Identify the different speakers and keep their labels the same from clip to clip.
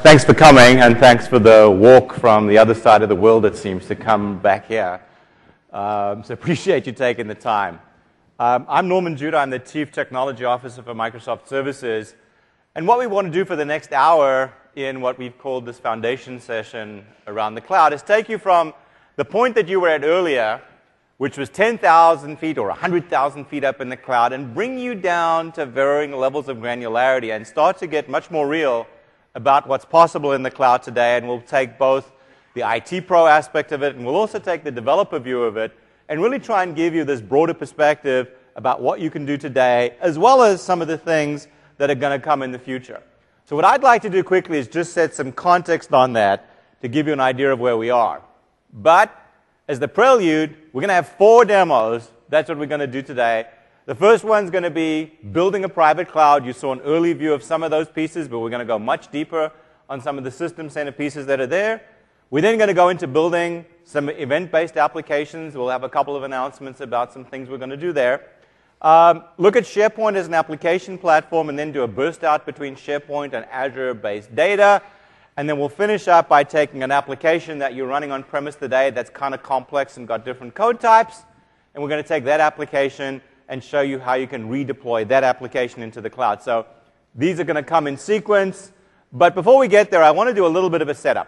Speaker 1: Thanks for coming, and thanks for the walk from the other side of the world, it seems, to come back here. So appreciate you taking the time. I'm Norman Judah. I'm the Chief Technology Officer for Microsoft Services. And what we want to do for the next hour in what we've called this foundation session around the cloud is take you from the point that you were at earlier, which was 10,000 feet or 100,000 feet up in the cloud, and bring you down to varying levels of granularity and start to get much more real about what's possible in the cloud today. And we'll take both the IT pro aspect of it, and we'll also take the developer view of it, and really try and give you this broader perspective about what you can do today, as well as some of the things that are going to come in the future. So what I'd like to do quickly is just set some context on that to give you an idea of where we are. But as the prelude, we're going to have 4 demos. That's what we're going to do today. The first one's going to be building a private cloud. You saw an early view of some of those pieces, but we're going to go much deeper on some of the system center pieces that are there. We're then going to go into building some event-based applications. We'll have a couple of announcements about some things we're going to do there. Look at SharePoint as an application platform, and then do a burst out between SharePoint and Azure-based data. And then we'll finish up by taking an application that you're running on-premise today that's kind of complex and got different code types. And we're going to take that application and show you how you can redeploy that application into the cloud. So these are going to come in sequence. But before we get there, I want to do a little bit of a setup.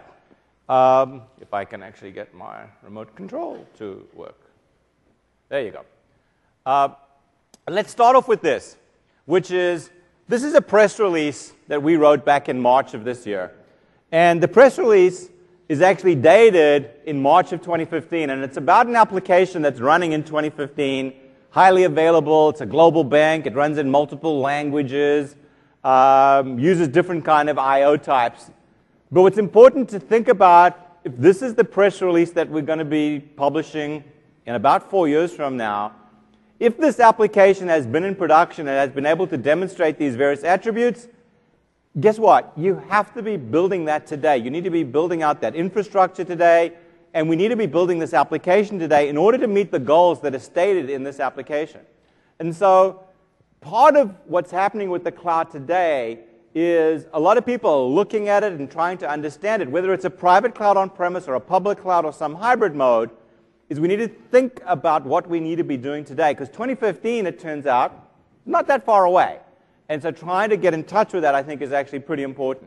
Speaker 1: If I can actually get my remote control to work. There you go. Let's start off with this, which is, this is a press release that we wrote back in March of this year. And the press release is actually dated in March of 2015, and it's about an application that's running in 2015, highly available. It's a global bank. It runs in multiple languages, uses different kind of I/O types. But what's important to think about, if this is the press release that we're going to be publishing in about 4 years from now, if this application has been in production and has been able to demonstrate these various attributes, guess what? You have to be building that today. You need to be building out that infrastructure today, and we need to be building this application today in order to meet the goals that are stated in this application. And so part of what's happening with the cloud today is a lot of people are looking at it and trying to understand it, whether it's a private cloud on-premise or a public cloud or some hybrid mode, is we need to think about what we need to be doing today. Because 2015, it turns out, not that far away. And so trying to get in touch with that, I think, is actually pretty important.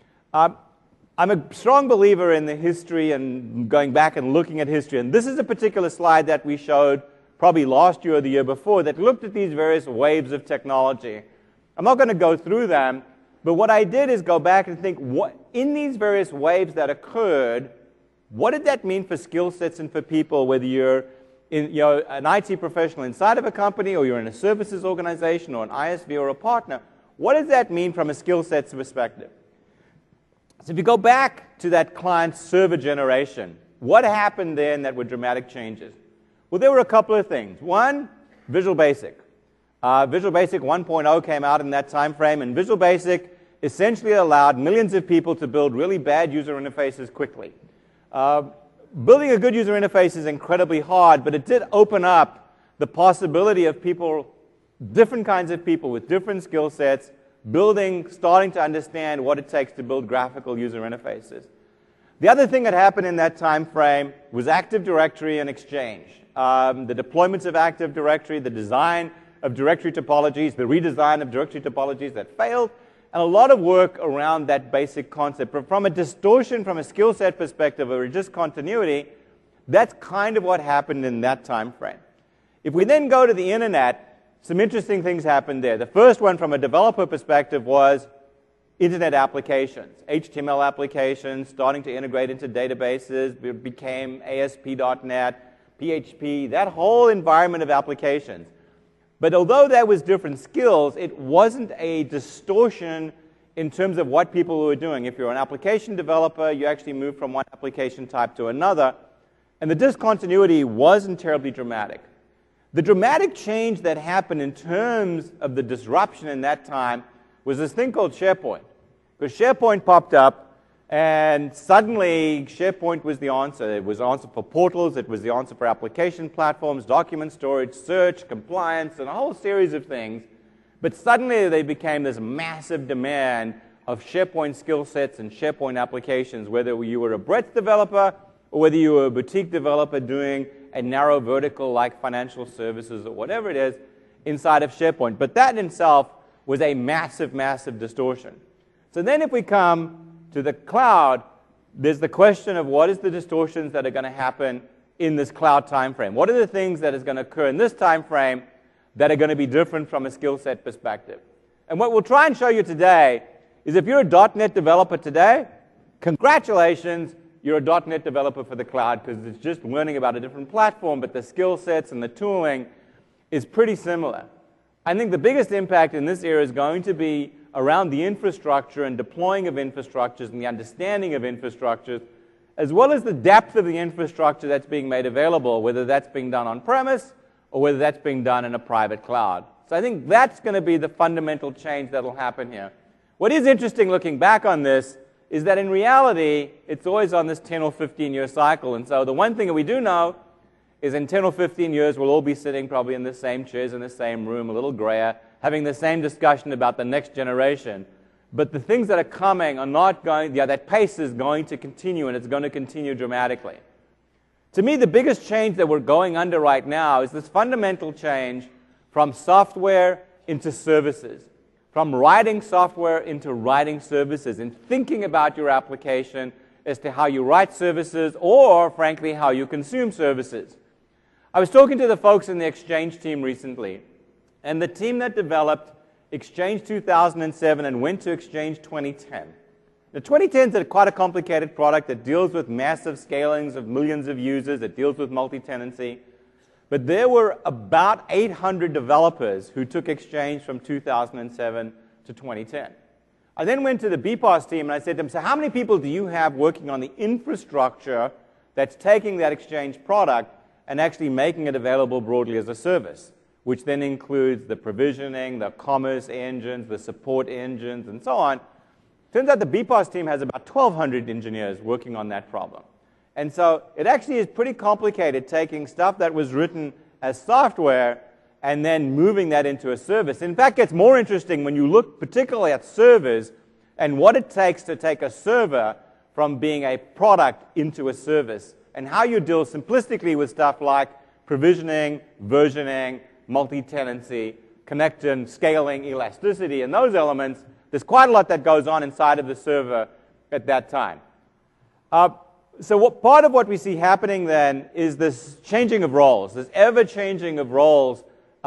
Speaker 1: I'm a strong believer in the history and going back and looking at history. And this is a particular slide that we showed probably last year or the year before that looked at these various waves of technology. I'm not going to go through them, but what I did is go back and think, what, in these various waves that occurred, what did that mean for skill sets and for people, whether you're an IT professional inside of a company, or you're in a services organization, or an ISV, or a partner? What does that mean from a skill sets perspective? So if you go back to that client-server generation, what happened then that were dramatic changes? Well, there were a couple of things. One, Visual Basic. Visual Basic 1.0 came out in that time frame, and Visual Basic essentially allowed millions of people to build really bad user interfaces quickly. Building a good user interface is incredibly hard, but it did open up the possibility of people, different kinds of people with different skill sets, starting to understand what it takes to build graphical user interfaces. The other thing that happened in that time frame was Active Directory and Exchange. The deployments of Active Directory, the design of directory topologies, the redesign of directory topologies that failed, and a lot of work around that basic concept. But from a distortion, from a skill set perspective, or just continuity, that's kind of what happened in that time frame. If we then go to the internet, some interesting things happened there. The first one from a developer perspective was internet applications, HTML applications, starting to integrate into databases. It became ASP.NET, PHP, that whole environment of applications. But although there was different skills, it wasn't a distortion in terms of what people were doing. If you're an application developer, you actually move from one application type to another. And the discontinuity wasn't terribly dramatic. The dramatic change that happened in terms of the disruption in that time was this thing called SharePoint. Because SharePoint popped up, and suddenly SharePoint was the answer. It was the answer for portals. It was the answer for application platforms, document storage, search, compliance, and a whole series of things. But suddenly they became this massive demand of SharePoint skill sets and SharePoint applications, whether you were a breadth developer or whether you were a boutique developer doing a narrow vertical like financial services or whatever it is inside of SharePoint. But that in itself was a massive, massive distortion. So then if we come to the cloud, there's the question of what is the distortions that are going to happen in this cloud time frame. What are the things that is going to occur in this time frame that are going to be different from a skill set perspective? And what we'll try and show you today is if you're a .NET developer today, congratulations, you're a .NET developer for the cloud because it's just learning about a different platform, but the skill sets and the tooling is pretty similar. I think the biggest impact in this area is going to be around the infrastructure and deploying of infrastructures and the understanding of infrastructures, as well as the depth of the infrastructure that's being made available, whether that's being done on-premise or whether that's being done in a private cloud. So I think that's going to be the fundamental change that will happen here. What is interesting looking back on this is that in reality, it's always on this 10 or 15-year cycle. And so the one thing that we do know is in 10 or 15 years, we'll all be sitting probably in the same chairs in the same room, a little grayer, having the same discussion about the next generation. But the things that are coming are not going, that pace is going to continue, and it's going to continue dramatically. To me, the biggest change that we're going under right now is this fundamental change from software into services, from writing software into writing services, and thinking about your application as to how you write services or, frankly, how you consume services. I was talking to the folks in the Exchange team recently, and the team that developed Exchange 2007 and went to Exchange 2010. The 2010 is quite a complicated product that deals with massive scalings of millions of users. It deals with multi-tenancy. But there were about 800 developers who took Exchange from 2007 to 2010. I then went to the BPOS team and I said to them, so how many people do you have working on the infrastructure that's taking that Exchange product and actually making it available broadly as a service, which then includes the provisioning, the commerce engines, the support engines, and so on. Turns out the BPOS team has about 1,200 engineers working on that problem. And so it actually is pretty complicated taking stuff that was written as software and then moving that into a service. In fact, it's more interesting when you look particularly at servers and what it takes to take a server from being a product into a service and how you deal simplistically with stuff like provisioning, versioning, multi-tenancy, connection, scaling, elasticity, and those elements. There's quite a lot that goes on inside of the server at that time. So part of what we see happening then is this changing of roles, this ever-changing of roles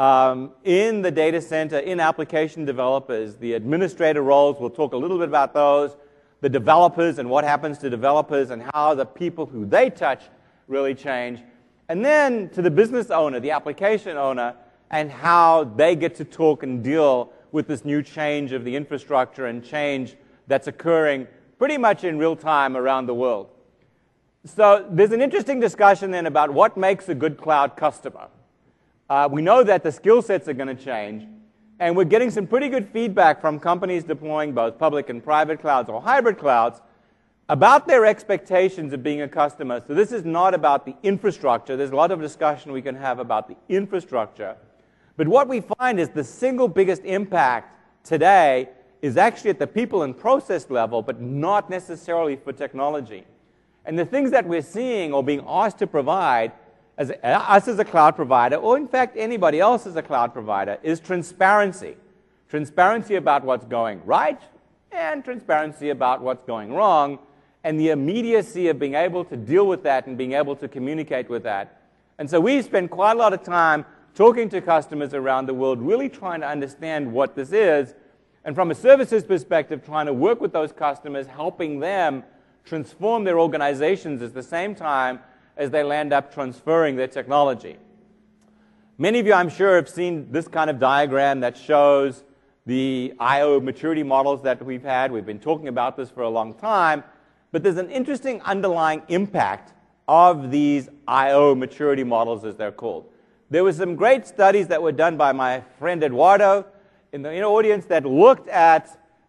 Speaker 1: in the data center, in application developers. The administrator roles, we'll talk a little bit about those, the developers and what happens to developers and how the people who they touch really change. And then to the business owner, the application owner, and how they get to talk and deal with this new change of the infrastructure and change that's occurring pretty much in real time around the world. So there's an interesting discussion then about what makes a good cloud customer. We know that the skill sets are going to change, and we're getting some pretty good feedback from companies deploying both public and private clouds or hybrid clouds about their expectations of being a customer. So this is not about the infrastructure. There's a lot of discussion we can have about the infrastructure. But what we find is the single biggest impact today is actually at the people and process level, but not necessarily for technology. And the things that we're seeing or being asked to provide, us as a cloud provider, or in fact anybody else as a cloud provider, is transparency. Transparency about what's going right and transparency about what's going wrong, and the immediacy of being able to deal with that and being able to communicate with that. And so we spend quite a lot of time talking to customers around the world, really trying to understand what this is, and from a services perspective, trying to work with those customers, helping them transform their organizations at the same time as they land up transferring their technology. Many of you, I'm sure, have seen this kind of diagram that shows the I/O maturity models that we've had. We've been talking about this for a long time, but there's an interesting underlying impact of these I/O maturity models, as they're called. There were some great studies that were done by my friend Eduardo in the audience that looked at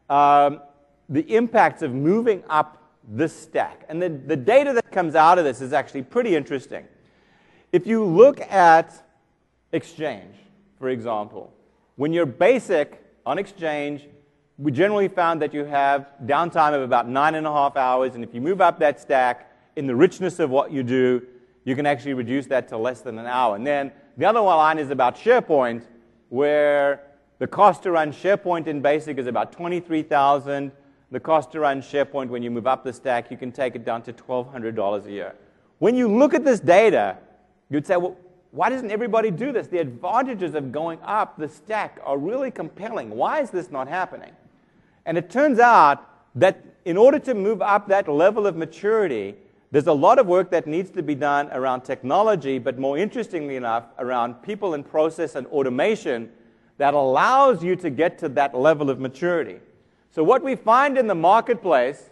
Speaker 1: the impacts of moving up this stack. And the data that comes out of this is actually pretty interesting. If you look at Exchange, for example, when you're basic on Exchange, we generally found that you have downtime of about 9.5 hours, and if you move up that stack in the richness of what you do, you can actually reduce that to less than an hour. And then the other line is about SharePoint, where the cost to run SharePoint in BASIC is about $23,000. The cost to run SharePoint when you move up the stack, you can take it down to $1,200 a year. When you look at this data, you'd say, well, why doesn't everybody do this? The advantages of going up the stack are really compelling. Why is this not happening? And it turns out that in order to move up that level of maturity, there's a lot of work that needs to be done around technology, but more interestingly enough, around people and process and automation that allows you to get to that level of maturity. So what we find in the marketplace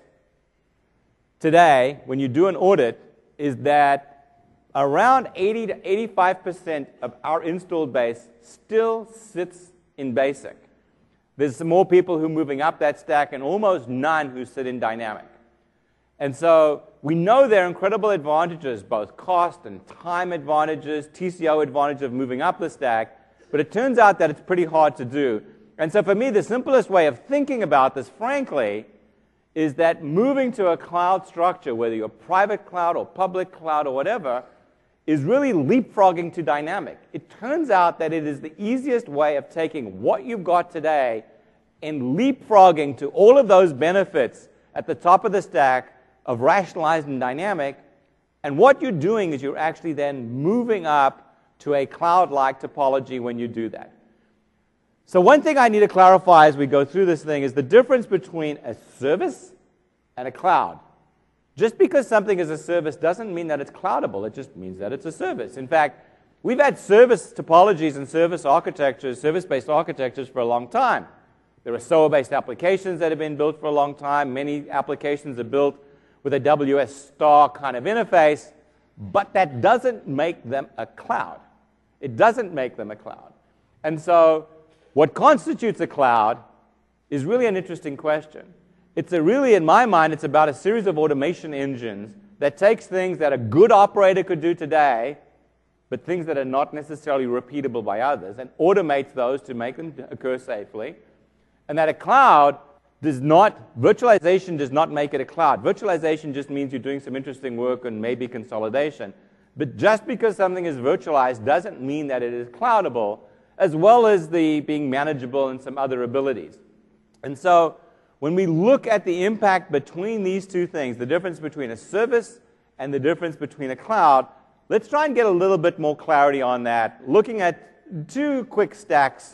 Speaker 1: today, when you do an audit, is that around 80 to 85% of our installed base still sits in BASIC. There's some more people who are moving up that stack and almost none who sit in Dynamic. And so we know there are incredible advantages, both cost and time advantages, TCO advantage of moving up the stack, but it turns out that it's pretty hard to do. And so for me, the simplest way of thinking about this, frankly, is that moving to a cloud structure, whether you're private cloud or public cloud or whatever, is really leapfrogging to Dynamic. It turns out that it is the easiest way of taking what you've got today and leapfrogging to all of those benefits at the top of the stack of rationalized and Dynamic. And what you're doing is you're actually then moving up to a cloud-like topology when you do that. So one thing I need to clarify as we go through this thing is the difference between a service and a cloud. Just because something is a service doesn't mean that it's cloudable. It just means that it's a service. In fact, we've had service topologies and service architectures, service-based architectures for a long time. There are SOA-based applications that have been built for a long time. Many applications are built with a WS star kind of interface, but that doesn't make them a cloud. It doesn't make them a cloud. And so what constitutes a cloud is really an interesting question. It's really, in my mind, it's about a series of automation engines that takes things that a good operator could do today, but things that are not necessarily repeatable by others, and automates those to make them occur safely. And that a cloud does not, virtualization does not make it a cloud. Virtualization just means you're doing some interesting work and maybe consolidation. But just because something is virtualized doesn't mean that it is cloudable, as well as the being manageable and some other abilities. And so when we look at the impact between these two things, the difference between a service and the difference between a cloud, let's try and get a little bit more clarity on that, looking at two quick stacks.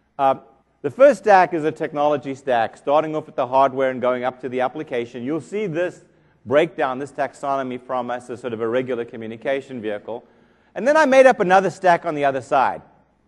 Speaker 1: The first stack is a technology stack, starting off with the hardware and going up to the application. You'll see this breakdown, this taxonomy from us as sort of a regular communication vehicle. And then I made up another stack on the other side.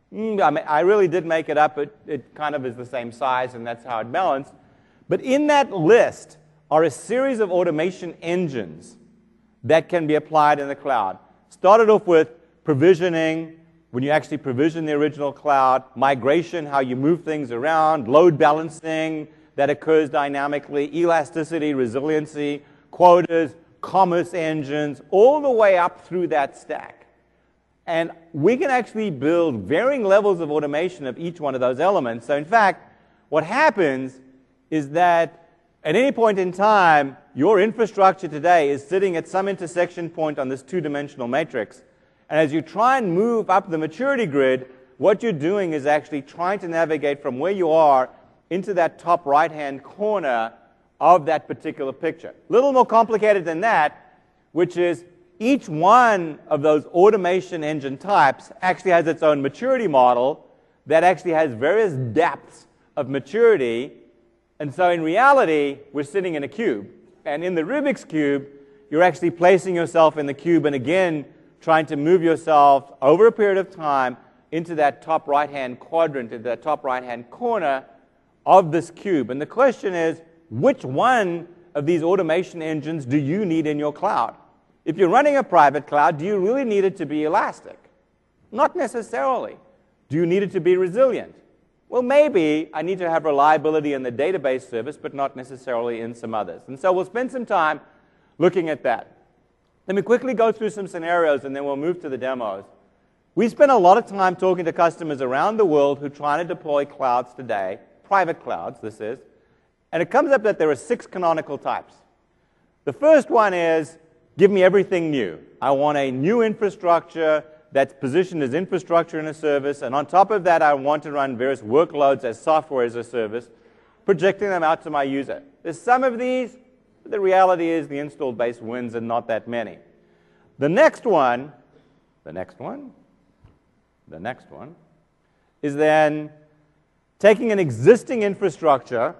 Speaker 1: I really did make it up. It kind of is the same size, and that's how it balanced. But in that list are a series of automation engines that can be applied in the cloud. Started off with provisioning, when you actually provision the original cloud, migration, how you move things around, load balancing that occurs dynamically, elasticity, resiliency, quotas, commerce engines, all the way up through that stack. And we can actually build varying levels of automation of each one of those elements. So in fact, what happens is that at any point in time, your infrastructure today is sitting at some intersection point on this two-dimensional matrix. And as you try and move up the maturity grid, what you're doing is actually trying to navigate from where you are into that top right-hand corner of that particular picture. A little more complicated than that, which is each one of those automation engine types actually has its own maturity model that actually has various depths of maturity. And so in reality, we're sitting in a cube. And in the Rubik's Cube, you're actually placing yourself in the cube and again, trying to move yourself over a period of time into that top right-hand quadrant, into that top right-hand corner of this cube. And the question is, which one of these automation engines do you need in your cloud? If you're running a private cloud, do you really need it to be elastic? Not necessarily. Do you need it to be resilient? Well, maybe I need to have reliability in the database service, but not necessarily in some others. And so we'll spend some time looking at that. Let me quickly go through some scenarios, and then we'll move to the demos. We spend a lot of time talking to customers around the world who are trying to deploy clouds today, private clouds, this is, and it comes up that there are 6 canonical types. The first one is, give me everything new. I want a new infrastructure that's positioned as infrastructure in a service, and on top of that, I want to run various workloads as software as a service, projecting them out to my user. There's some of these, but the reality is the installed base wins and not that many. The next one is then taking an existing infrastructure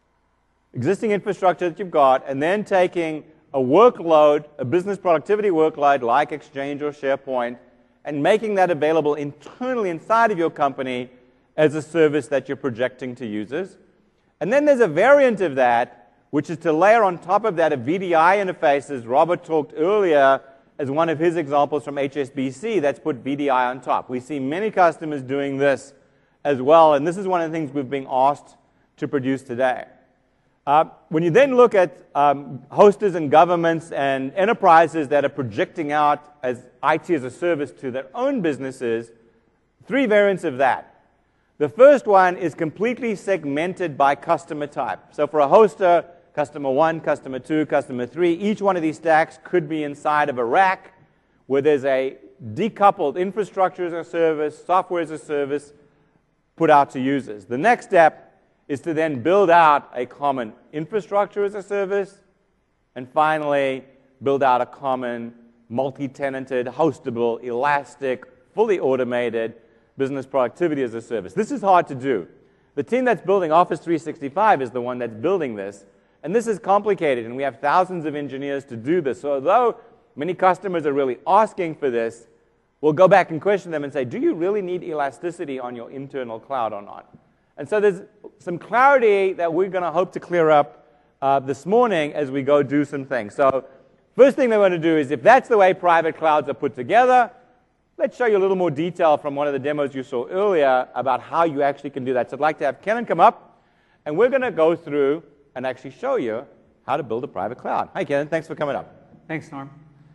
Speaker 1: that you've got, and then taking a workload, a business productivity workload like Exchange or SharePoint, and making that available internally inside of your company as a service that you're projecting to users. And then there's a variant of that, which is to layer on top of that a VDI interface, as Robert talked earlier, as one of his examples from HSBC, that's put VDI on top. We see many customers doing this as well, and this is one of the things we've been asked to produce today. When you then look at hosters and governments and enterprises that are projecting out as IT as a service to their own businesses, 3 variants of that. The first one is completely segmented by customer type. So for a hoster, customer 1, customer 2, customer 3, each one of these stacks could be inside of a rack where there's a decoupled infrastructure as a service, software as a service put out to users. The next step is to then build out a common infrastructure as a service, and finally build out a common multi-tenanted, hostable, elastic, fully automated business productivity as a service. This is hard to do. The team that's building Office 365 is the one that's building this, and this is complicated, and we have thousands of engineers to do this. So although many customers are really asking for this, we'll go back and question them and say, do you really need elasticity on your internal cloud or not? And so there's some clarity that we're going to hope to clear up this morning as we go do some things. So first thing they want to do is, if that's the way private clouds are put together, let's show you a little more detail from one of the demos you saw earlier about how you actually can do that. So I'd like to have Kenan come up, and we're going to go through and actually show you how to build a private cloud. Hi, Kenan. Thanks for coming up.
Speaker 2: Thanks, Norm.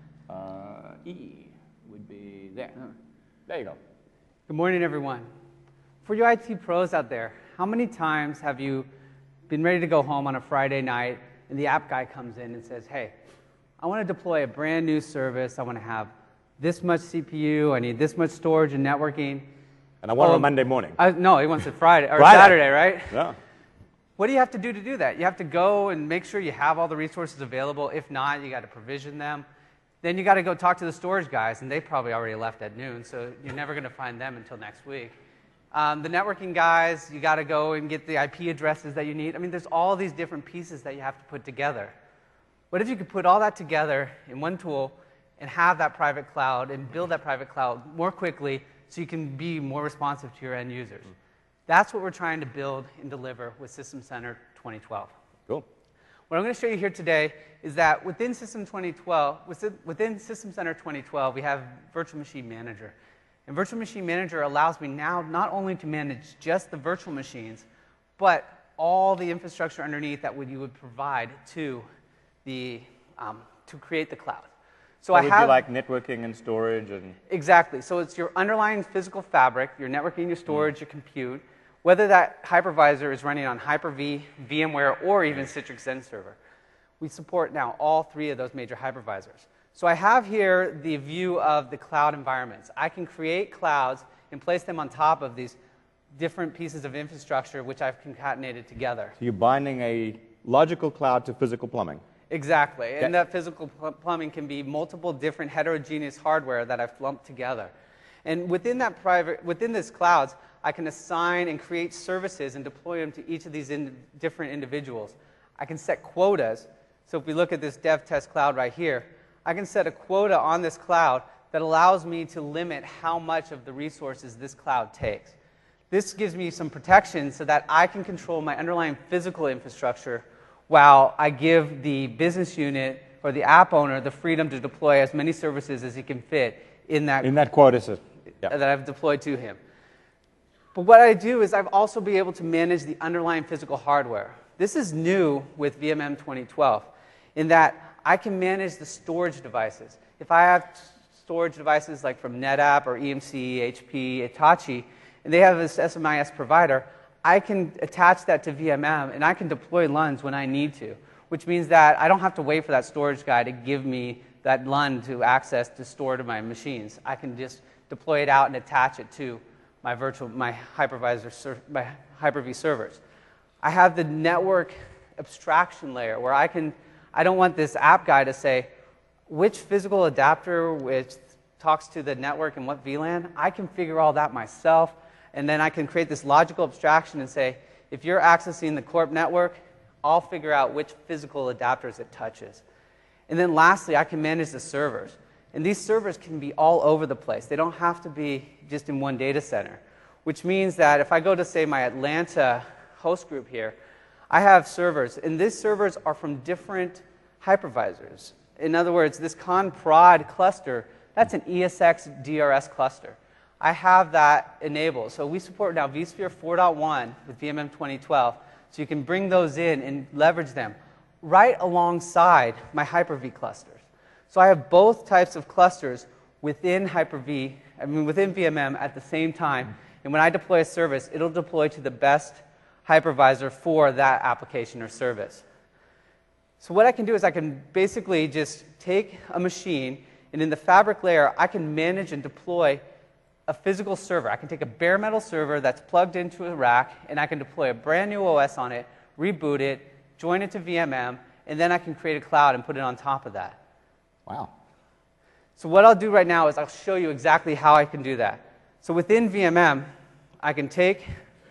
Speaker 1: E would be there. There you go.
Speaker 2: Good morning, everyone. For you IT pros out there, how many times have you been ready to go home on a Friday night and the app guy comes in and says, hey, I want to deploy a brand new service. I want to have this much CPU. I need this much storage and networking.
Speaker 1: And I want it on Monday morning.
Speaker 2: No, he wants it Friday or Saturday, right?
Speaker 1: Yeah.
Speaker 2: What do you have to do that? You have to go and make sure you have all the resources available. If not, you got to provision them. Then you got to go talk to the storage guys, and they probably already left at noon, so you're never going to find them until next week. The networking guys, you got to go and get the IP addresses that you need. I mean, there's all these different pieces that you have to put together. What if you could put all that together in one tool and have that private cloud and build that private cloud more quickly so you can be more responsive to your end users? That's what we're trying to build and deliver with System Center 2012.
Speaker 1: Cool.
Speaker 2: What I'm going to show you here today is that within System Center 2012, we have Virtual Machine Manager. And Virtual Machine Manager allows me now not only to manage just the virtual machines, but all the infrastructure underneath that you would provide to create the cloud. So
Speaker 1: would be like networking and storage and...
Speaker 2: Exactly. So it's your underlying physical fabric, your networking, your storage, your compute, whether that hypervisor is running on Hyper-V, VMware, or even Citrix XenServer. We support now all 3 of those major hypervisors. So I have here the view of the cloud environments. I can create clouds and place them on top of these different pieces of infrastructure which I've concatenated together.
Speaker 1: So you're binding a logical cloud to physical plumbing.
Speaker 2: Exactly. Okay. And that physical plumbing can be multiple different heterogeneous hardware that I've lumped together. And within this clouds, I can assign and create services and deploy them to each of these different individuals. I can set quotas. So if we look at this dev test cloud right here, I can set a quota on this cloud that allows me to limit how much of the resources this cloud takes. This gives me some protection so that I can control my underlying physical infrastructure while I give the business unit or the app owner the freedom to deploy as many services as he can fit in that quota system that I've deployed to him. But what I do is I've also be able to manage the underlying physical hardware. This is new with VMM 2012 in that I can manage the storage devices. If I have storage devices like from NetApp or EMC, HP, Hitachi, and they have this SMIS provider, I can attach that to VMM, and I can deploy LUNs when I need to, which means that I don't have to wait for that storage guy to give me that LUN to access to store to my machines. I can just deploy it out and attach it to my Hyper-V servers. I have the network abstraction layer where I don't want this app guy to say which physical adapter which talks to the network and what VLAN. I can figure all that myself, and then I can create this logical abstraction and say, if you're accessing the Corp network, I'll figure out which physical adapters it touches. And then lastly, I can manage the servers. And these servers can be all over the place. They don't have to be just in one data center, which means that if I go to, say, my Atlanta host group here, I have servers, and these servers are from different hypervisors. In other words, this conprod cluster, that's an ESX DRS cluster. I have that enabled. So we support now vSphere 4.1 with VMM 2012, so you can bring those in and leverage them right alongside my Hyper-V clusters. So I have both types of clusters within within VMM at the same time. And when I deploy a service, it'll deploy to the best hypervisor for that application or service. So what I can do is I can basically just take a machine, and in the fabric layer, I can manage and deploy a physical server. I can take a bare metal server that's plugged into a rack, and I can deploy a brand new OS on it, reboot it, join it to VMM, and then I can create a cloud and put it on top of that.
Speaker 1: Wow.
Speaker 2: So what I'll do right now is I'll show you exactly how I can do that. So within VMM, I can take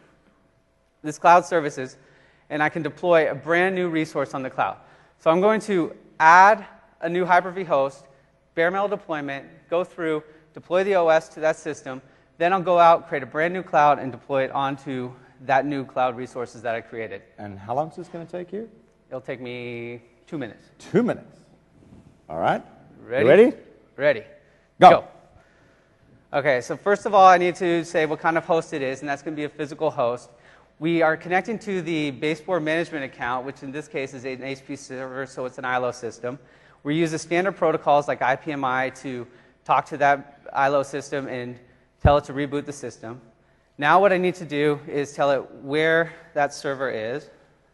Speaker 2: this cloud services, and I can deploy a brand new resource on the cloud. So I'm going to add a new Hyper-V host, bare metal deployment, go through, deploy the OS to that system, then I'll go out, create a brand new cloud, and deploy it onto that new cloud resources that I created.
Speaker 1: And how long is this going to take you?
Speaker 2: It'll take me 2 minutes.
Speaker 1: 2 minutes. All right.
Speaker 2: Ready?
Speaker 1: You ready?
Speaker 2: Ready.
Speaker 1: Go.
Speaker 2: Okay, so first of all, I need to say what kind of host it is, and that's going to be a physical host. We are connecting to the baseboard management account, which in this case is an HP server, so it's an ILO system. We use the standard protocols like IPMI to talk to that ILO system and tell it to reboot the system. Now what I need to do is tell it where that server is,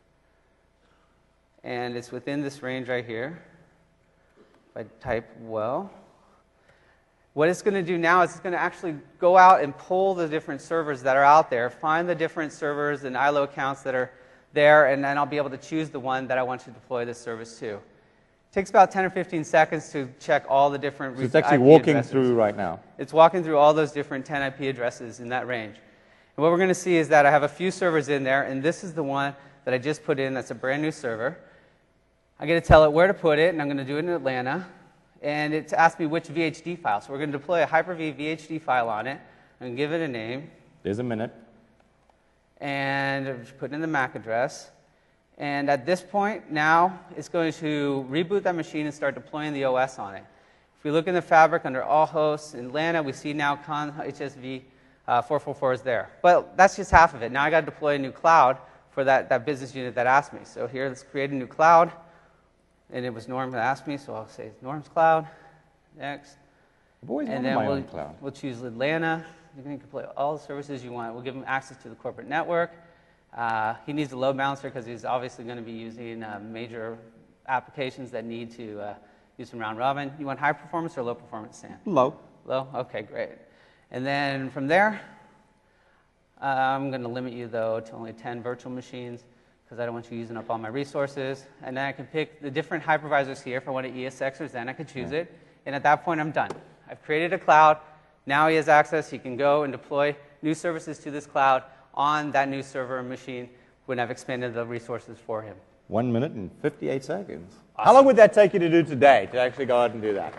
Speaker 2: and it's within this range right here. If I type well. What it's going to do now is it's going to actually go out and pull the different servers that are out there, find the different servers and ILO accounts that are there, and then I'll be able to choose the one that I want to deploy this service to. It takes about 10 or 15 seconds to check all the different
Speaker 1: So it's actually
Speaker 2: IP
Speaker 1: walking
Speaker 2: addresses.
Speaker 1: through right now.
Speaker 2: It's walking through all those different 10 IP addresses in that range. And what we're going to see is that I have a few servers in there, and this is the one that I just put in that's a brand new server. I'm going to tell it where to put it, and I'm going to do it in Atlanta. And it's asked me which VHD file. So we're going to deploy a Hyper-V VHD file on it and give it a name.
Speaker 1: There's a minute.
Speaker 2: And just put in the MAC address. And at this point, now it's going to reboot that machine and start deploying the OS on it. If we look in the fabric under all hosts in Atlanta, we see now con HSV 444 is there. But that's just half of it. Now I got to deploy a new cloud for that business unit that asked me. So here, let's create a new cloud. And it was Norm that asked me, so I'll say Norm's cloud. Next.
Speaker 1: I've always
Speaker 2: And
Speaker 1: wanted
Speaker 2: then
Speaker 1: my own cloud.
Speaker 2: we'll choose Atlanta. You can deploy all the services you want. We'll give him access to the corporate network. He needs a load balancer because he's obviously going to be using major applications that need to use some round robin. You want high performance or low performance, Sam?
Speaker 1: Low.
Speaker 2: Low? Okay, great. And then from there, I'm going to limit you, though, to only 10 virtual machines, because I don't want you using up all my resources. And then I can pick the different hypervisors here. If I want to ESX or Zen, I could choose it. And at that point, I'm done. I've created a cloud. Now he has access. He can go and deploy new services to this cloud on that new server machine when I've expanded the resources for him.
Speaker 1: 1 minute and 58 seconds.
Speaker 2: Awesome.
Speaker 1: How long would that take you to do today, to actually go out and do that?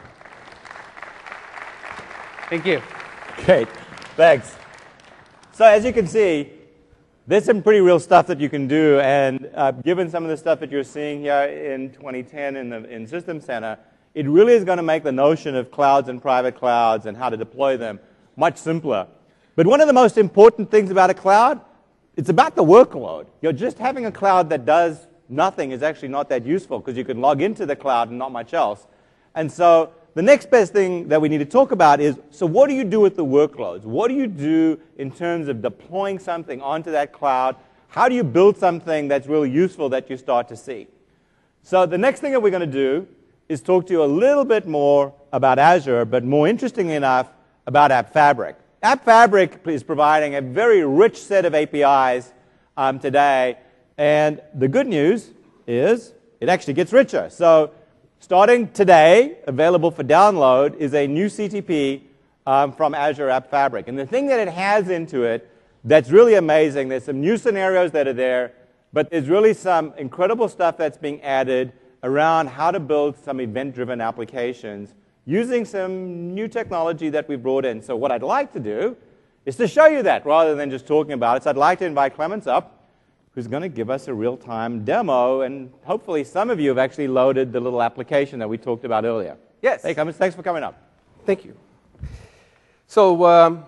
Speaker 2: Thank you.
Speaker 1: Great. Thanks. So as you can see, there's some pretty real stuff that you can do, and given some of the stuff that you're seeing here in 2010 in System Center, it really is going to make the notion of clouds and private clouds and how to deploy them much simpler. But one of the most important things about a cloud, it's about the workload. Just having a cloud that does nothing is actually not that useful because you can log into the cloud and not much else. And so the next best thing that we need to talk about is, so what do you do with the workloads? What do you do in terms of deploying something onto that cloud? How do you build something that's really useful that you start to see? So the next thing that we're going to do is talk to you a little bit more about Azure, but more interestingly enough, about App Fabric. App Fabric is providing a very rich set of APIs today, and the good news is it actually gets richer. So starting today, available for download, is a new CTP from Azure App Fabric. And the thing that it has into it that's really amazing, there's some new scenarios that are there, but there's really some incredible stuff that's being added around how to build some event-driven applications using some new technology that we brought in. So what I'd like to do is to show you that rather than just talking about it. So I'd like to invite Clemens up, who's going to give us a real-time demo, and hopefully some of you have actually loaded the little application that we talked about earlier.
Speaker 2: Yes.
Speaker 1: Hey, Clemens, thanks for coming up.
Speaker 3: Thank you. So,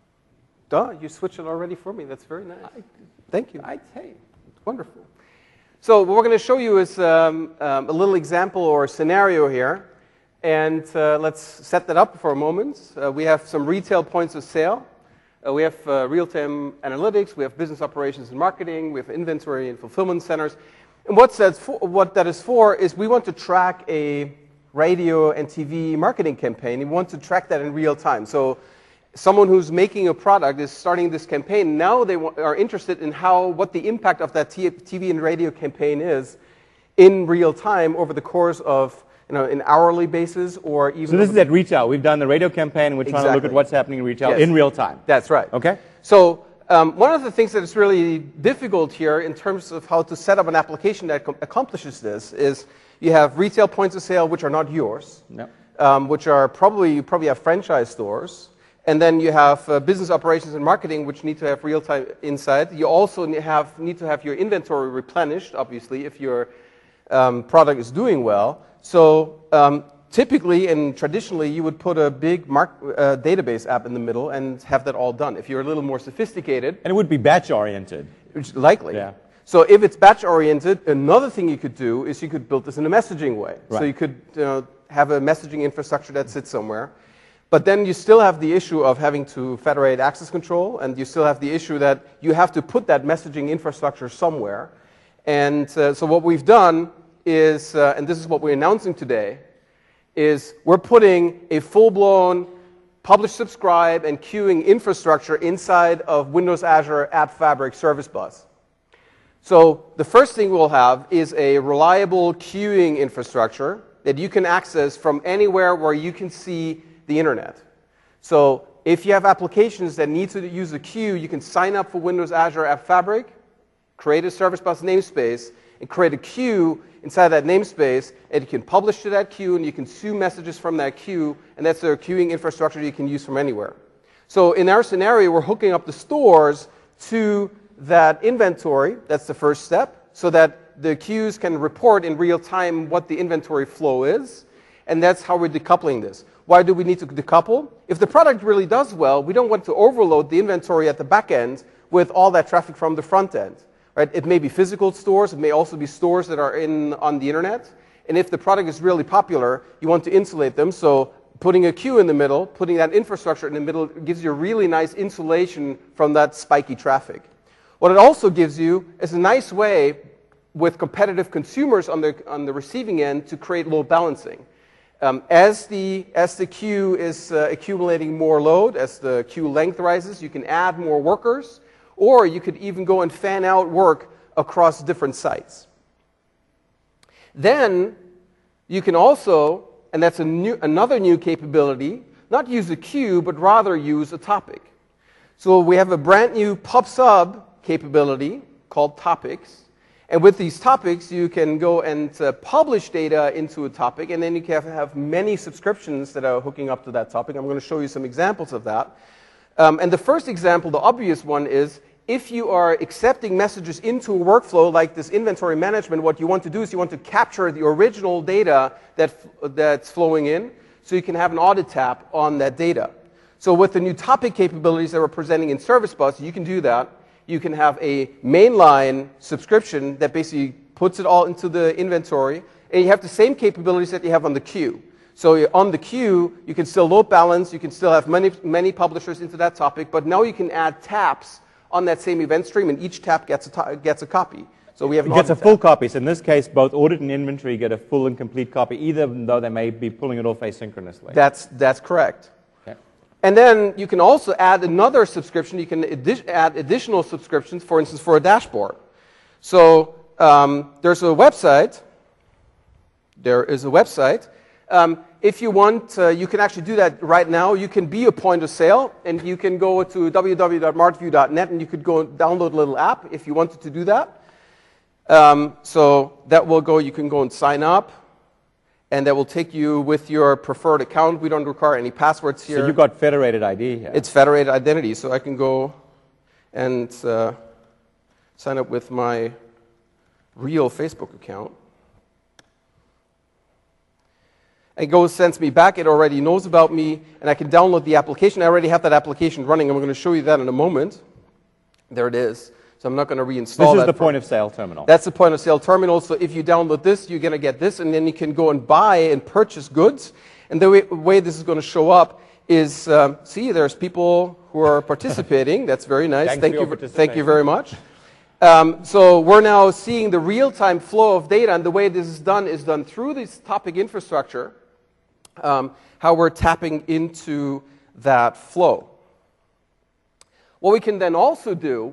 Speaker 3: you switched it already for me. That's very nice. Thank you. Hey, it's wonderful. So what we're going to show you is a little example or scenario here. And let's set that up for a moment. We have some retail points of sale. We have real-time analytics. We have business operations and marketing. We have inventory and fulfillment centers. And what that is for is we want to track a radio and TV marketing campaign. We want to track that in real time. So someone who's making a product is starting this campaign. Now they are interested in what the impact of that TV and radio campaign is in real time over the course of an hourly basis or even...
Speaker 1: So this is at retail. We've done the radio campaign, and we're trying to look at what's happening in retail in real time.
Speaker 3: That's right.
Speaker 1: Okay.
Speaker 3: So one of the things that is really difficult here in terms of how to set up an application that accomplishes this is you have retail points of sale which are not yours, which are you probably have franchise stores. And then you have business operations and marketing, which need to have real-time insight. You also need to have your inventory replenished, obviously, if your product is doing well. So typically and traditionally, you would put a big database app in the middle and have that all done. If you're a little more sophisticated.
Speaker 1: And it would be batch-oriented.
Speaker 3: Likely. Yeah. So if it's batch-oriented, another thing you could do is you could build this in a messaging way. Right. So you could have a messaging infrastructure that sits somewhere. But then you still have the issue of having to federate access control, and you still have the issue that you have to put that messaging infrastructure somewhere. And so what we've done is, and this is what we're announcing today, is we're putting a full-blown publish, subscribe, and queuing infrastructure inside of Windows Azure App Fabric Service Bus. So the first thing we'll have is a reliable queuing infrastructure that you can access from anywhere where you can see the internet. So if you have applications that need to use a queue, you can sign up for Windows Azure App Fabric, create a Service Bus namespace, and create a queue inside that namespace, and you can publish to that queue, and you can queue messages from that queue, and that's a queuing infrastructure you can use from anywhere. So in our scenario, we're hooking up the stores to that inventory. That's the first step, so that the queues can report in real time what the inventory flow is, and that's how we're decoupling this. Why do we need to decouple? If the product really does well, we don't want to overload the inventory at the back end with all that traffic from the front end. Right? It may be physical stores. It may also be stores that are on the internet. And if the product is really popular, you want to insulate them. So putting a queue in the middle, putting that infrastructure in the middle, gives you a really nice insulation from that spiky traffic. What it also gives you is a nice way with competitive consumers on the receiving end to create load balancing. As the queue is accumulating more load, as the queue length rises, you can add more workers, or you could even go and fan out work across different sites. Then you can also, and that's another new capability, not use a queue, but rather use a topic. So we have a brand new PubSub capability called Topics. And with these topics, you can go and publish data into a topic, and then you can have many subscriptions that are hooking up to that topic. I'm going to show you some examples of that. And the first example, the obvious one, is if you are accepting messages into a workflow like this inventory management, what you want to do is you want to capture the original data that's flowing in, so you can have an audit tab on that data. So with the new topic capabilities that we're presenting in Service Bus, you can do that. You can have a mainline subscription that basically puts it all into the inventory, and you have the same capabilities that you have on the queue. So on the queue, you can still load balance, you can still have many publishers into that topic, but now you can add tabs on that same event stream, and each tab gets a copy. So we have
Speaker 1: it gets a full copy. So in this case, both audit and inventory get a full and complete copy, even though they may be pulling it off asynchronously.
Speaker 3: That's correct.
Speaker 1: Okay.
Speaker 3: And then you can also add another subscription. You can add additional subscriptions, for instance, for a dashboard. So there's a website. There is a website. If you want, you can actually do that right now. You can be a point of sale, and you can go to www.martview.net, and you could go and download a little app if you wanted to do that. So that will go, you can go and sign up, and that will take you with your preferred account. We don't require any passwords here.
Speaker 1: So you've got federated ID here.
Speaker 3: It's federated identity, so I can go and sign up with my real Facebook account. It goes, sends me back, it already knows about me, and I can download the application. I already have that application running, and I'm going to show you that in a moment. There it is. So I'm not going to reinstall that.
Speaker 1: This is the point of sale terminal.
Speaker 3: That's the point of sale terminal. So if you download this, you're going to get this, and then you can go and buy and purchase goods. And the way this is going to show up is, see, there's people who are participating. That's very nice. Thank you very much. So we're now seeing the real-time flow of data, and the way this is done through this topic infrastructure, how we're tapping into that flow. What we can then also do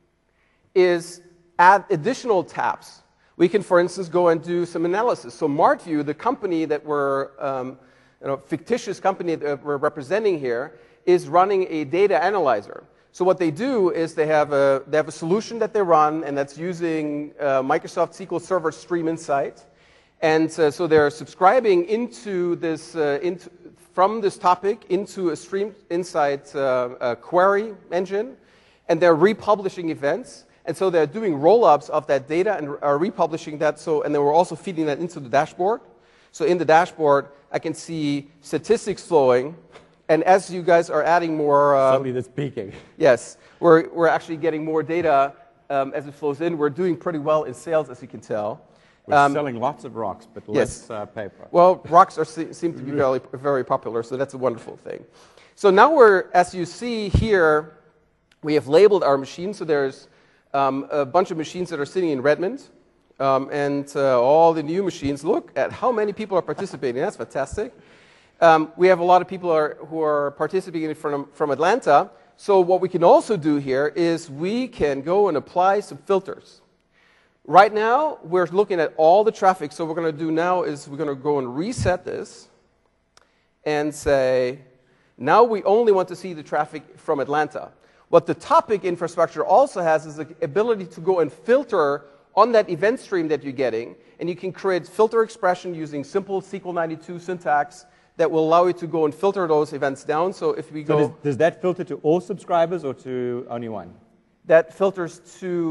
Speaker 3: is add additional tabs. We can, for instance, go and do some analysis. So MartView, the company that we're, fictitious company that we're representing here, is running a data analyzer. So what they do is they have a solution that they run, and that's using Microsoft SQL Server Stream Insight. And so they're subscribing into this, from this topic into a Stream Insight query engine, and they're republishing events. And so they're doing roll-ups of that data and are republishing that. So, and then we're also feeding that into the dashboard. So in the dashboard, I can see statistics flowing. And as you guys are adding more...
Speaker 1: Suddenly that's peaking.
Speaker 3: Yes. We're actually getting more data as it flows in. We're doing pretty well in sales, as you can tell.
Speaker 1: We're selling lots of rocks, but less paper.
Speaker 3: Well, rocks seem to be very, very popular, so that's a wonderful thing. So now we're, as you see here, we have labeled our machines. So there's a bunch of machines that are sitting in Redmond. And all the new machines, look at how many people are participating. That's fantastic. We have a lot of people who are participating from Atlanta. So what we can also do here is we can go and apply some filters. Right now, we're looking at all the traffic. So what we're going to do now is we're going to go and reset this and say, now we only want to see the traffic from Atlanta. What the topic infrastructure also has is the ability to go and filter on that event stream that you're getting. And you can create filter expression using simple SQL 92 syntax that will allow you to go and filter those events down. So if we go...
Speaker 1: does that filter to all subscribers or to only one?
Speaker 3: That filters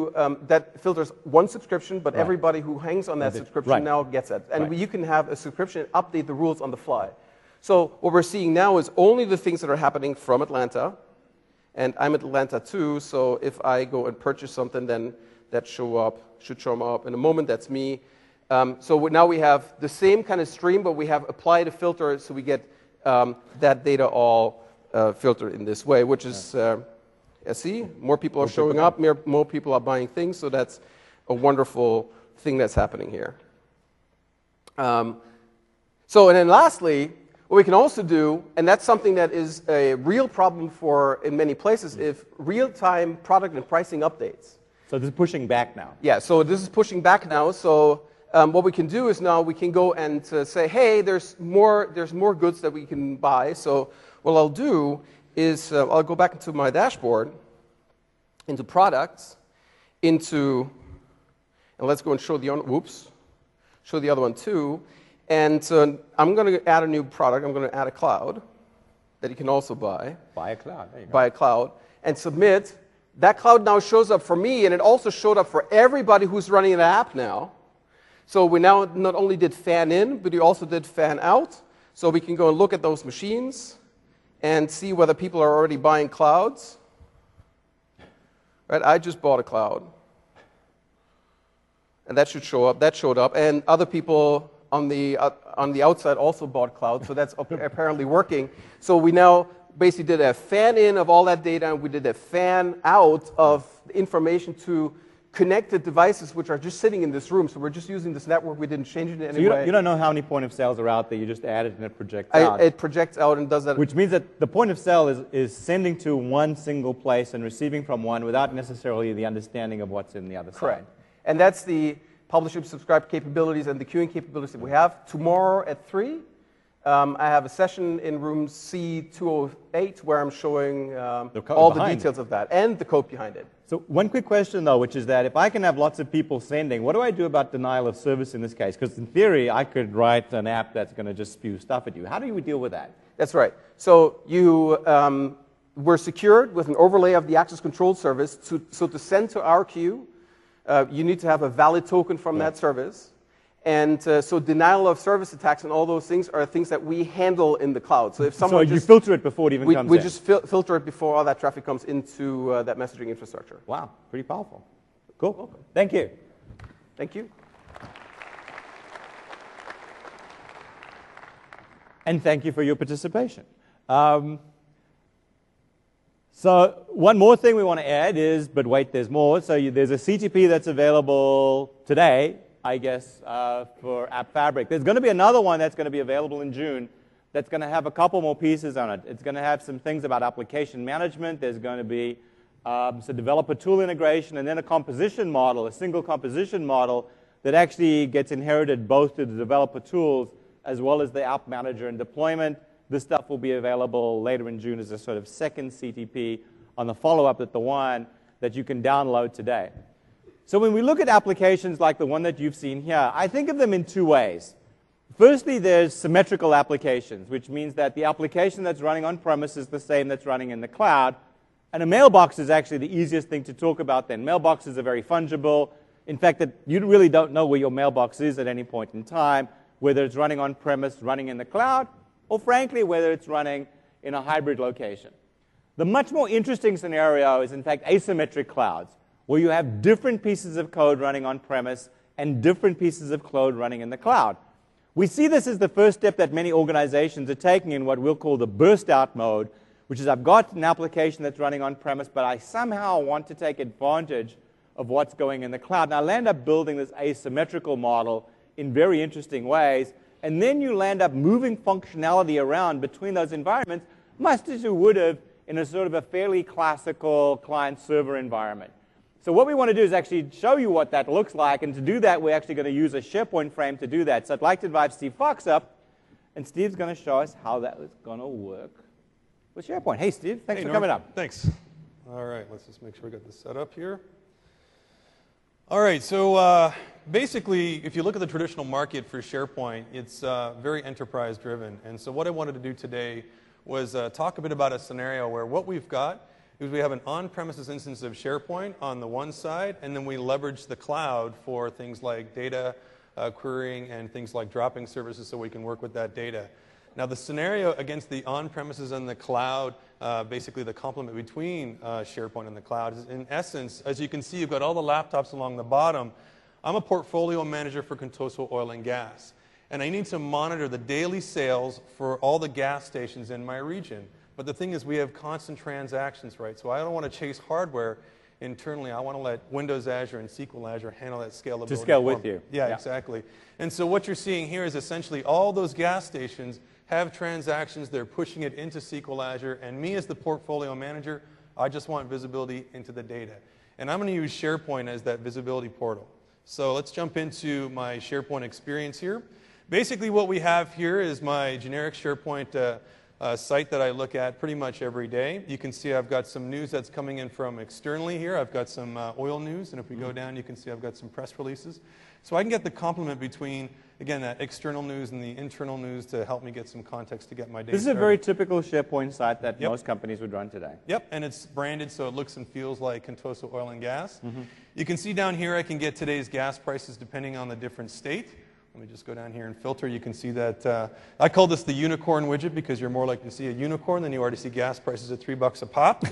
Speaker 3: one subscription, but everybody who hangs on that subscription now gets it. And you can have a subscription update the rules on the fly. So what we're seeing now is only the things that are happening from Atlanta. And I'm at Atlanta too, so if I go and purchase something, then that should show up in a moment. That's me. So now we have the same kind of stream, but we have applied a filter, so we get that data all filtered in this way, which is, see, more people are showing up, more people are buying things, so that's a wonderful thing that's happening here. And then lastly, what we can also do, and that's something that is a real problem in many places, is real-time product and pricing updates.
Speaker 1: So this is pushing back now.
Speaker 3: Yeah, so this is pushing back now. So what we can do is now we can go and say, hey, there's more goods that we can buy. So what I'll do is I'll go back into my dashboard, into products, and let's go and show the other one too. And I'm going to add a new product. I'm going to add a cloud that you can also buy.
Speaker 1: Buy a cloud. There you go.
Speaker 3: Buy a cloud and submit. That cloud now shows up for me, and it also showed up for everybody who's running an app now. So we now not only did fan in, but we also did fan out. So we can go and look at those machines and see whether people are already buying clouds. Right? I just bought a cloud. And that should show up. That showed up. And other people on the outside also bought cloud, so that's apparently working. So we now basically did a fan in of all that data, and we did a fan out of information to connected devices which are just sitting in this room. So we're just using this network. We didn't change it in any way.
Speaker 1: You don't know how many point of sales are out there. You just add it and it projects out.
Speaker 3: It projects out and does that.
Speaker 1: Which means that the point of sale is sending to one single place and receiving from one without necessarily the understanding of what's in the other
Speaker 3: Correct.
Speaker 1: side.
Speaker 3: And that's the publish and subscribe capabilities and the queuing capabilities that we have. Tomorrow at 3, I have a session in room C208 where I'm showing all the details of that and the code behind it.
Speaker 1: So one quick question, though, which is that if I can have lots of people sending, what do I do about denial of service in this case? Because in theory, I could write an app that's going to just spew stuff at you. How do we deal with that?
Speaker 3: That's right. So you were secured with an overlay of the access control service. So to send to our queue, you need to have a valid token from that service. And so denial of service attacks and all those things are things that we handle in the cloud. So if someone
Speaker 1: you filter it before it even comes in?
Speaker 3: We just filter it before all that traffic comes into that messaging infrastructure.
Speaker 1: Wow, pretty powerful. Cool. Welcome. Thank you.
Speaker 3: Thank you.
Speaker 1: And thank you for your participation. So one more thing we want to add is, but wait, there's more. So there's a CTP that's available today, I guess, for App Fabric. There's going to be another one that's going to be available in June that's going to have a couple more pieces on it. It's going to have some things about application management. There's going to be some developer tool integration, and then a composition model, a single composition model that actually gets inherited both to the developer tools as well as the app manager and deployment. This stuff will be available later in June as a sort of second CTP on the follow-up at the one that you can download today. So when we look at applications like the one that you've seen here, I think of them in two ways. Firstly, there's symmetrical applications, which means that the application that's running on-premise is the same that's running in the cloud. And a mailbox is actually the easiest thing to talk about then. Mailboxes are very fungible. In fact, that you really don't know where your mailbox is at any point in time, whether it's running on-premise, running in the cloud, or frankly, whether it's running in a hybrid location. The much more interesting scenario is, in fact, asymmetric clouds, where you have different pieces of code running on-premise and different pieces of code running in the cloud. We see this as the first step that many organizations are taking in what we'll call the burst-out mode, which is I've got an application that's running on-premise, but I somehow want to take advantage of what's going in the cloud. And I'll end up building this asymmetrical model in very interesting ways. And then you land up moving functionality around between those environments, much as you would have in a sort of a fairly classical client-server environment. So what we want to do is actually show you what that looks like, and to do that, we're actually going to use a SharePoint frame to do that. So I'd like to invite Steve Fox up, and Steve's going to show us how that is going to work with SharePoint. Hey, Steve, thanks for coming up.
Speaker 4: Thanks. All right, let's just make sure we got this set up here. All right, so basically, if you look at the traditional market for SharePoint, it's very enterprise-driven. And so what I wanted to do today was talk a bit about a scenario where what we've got is we have an on-premises instance of SharePoint on the one side, and then we leverage the cloud for things like data querying and things like dropping services so we can work with that data. Now, the scenario against the on-premises and the cloud, basically the complement between SharePoint and the cloud, is in essence, as you can see, you've got all the laptops along the bottom. I'm a portfolio manager for Contoso Oil and Gas, and I need to monitor the daily sales for all the gas stations in my region. But the thing is, we have constant transactions, right? So I don't want to chase hardware internally. I want to let Windows Azure and SQL Azure handle that scalability.
Speaker 1: To scale with you.
Speaker 4: Yeah, exactly. And so what you're seeing here is essentially all those gas stations have transactions. They're pushing it into SQL Azure. And me as the portfolio manager, I just want visibility into the data. And I'm going to use SharePoint as that visibility portal. So let's jump into my SharePoint experience here. Basically what we have here is my generic SharePoint site that I look at pretty much every day. You can see I've got some news that's coming in from externally here. I've got some oil news, and if we go down, you can see I've got some press releases. So I can get the complement between, again, that external news and the internal news to help me get some context to get my data.
Speaker 1: This is a very typical SharePoint site that most companies would run today.
Speaker 4: Yep, and it's branded so it looks and feels like Contoso Oil and Gas. You can see down here I can get today's gas prices depending on the different state. Let me just go down here and filter. You can see that I call this the unicorn widget because you're more likely to see a unicorn than you are to see gas prices at $3 a pop.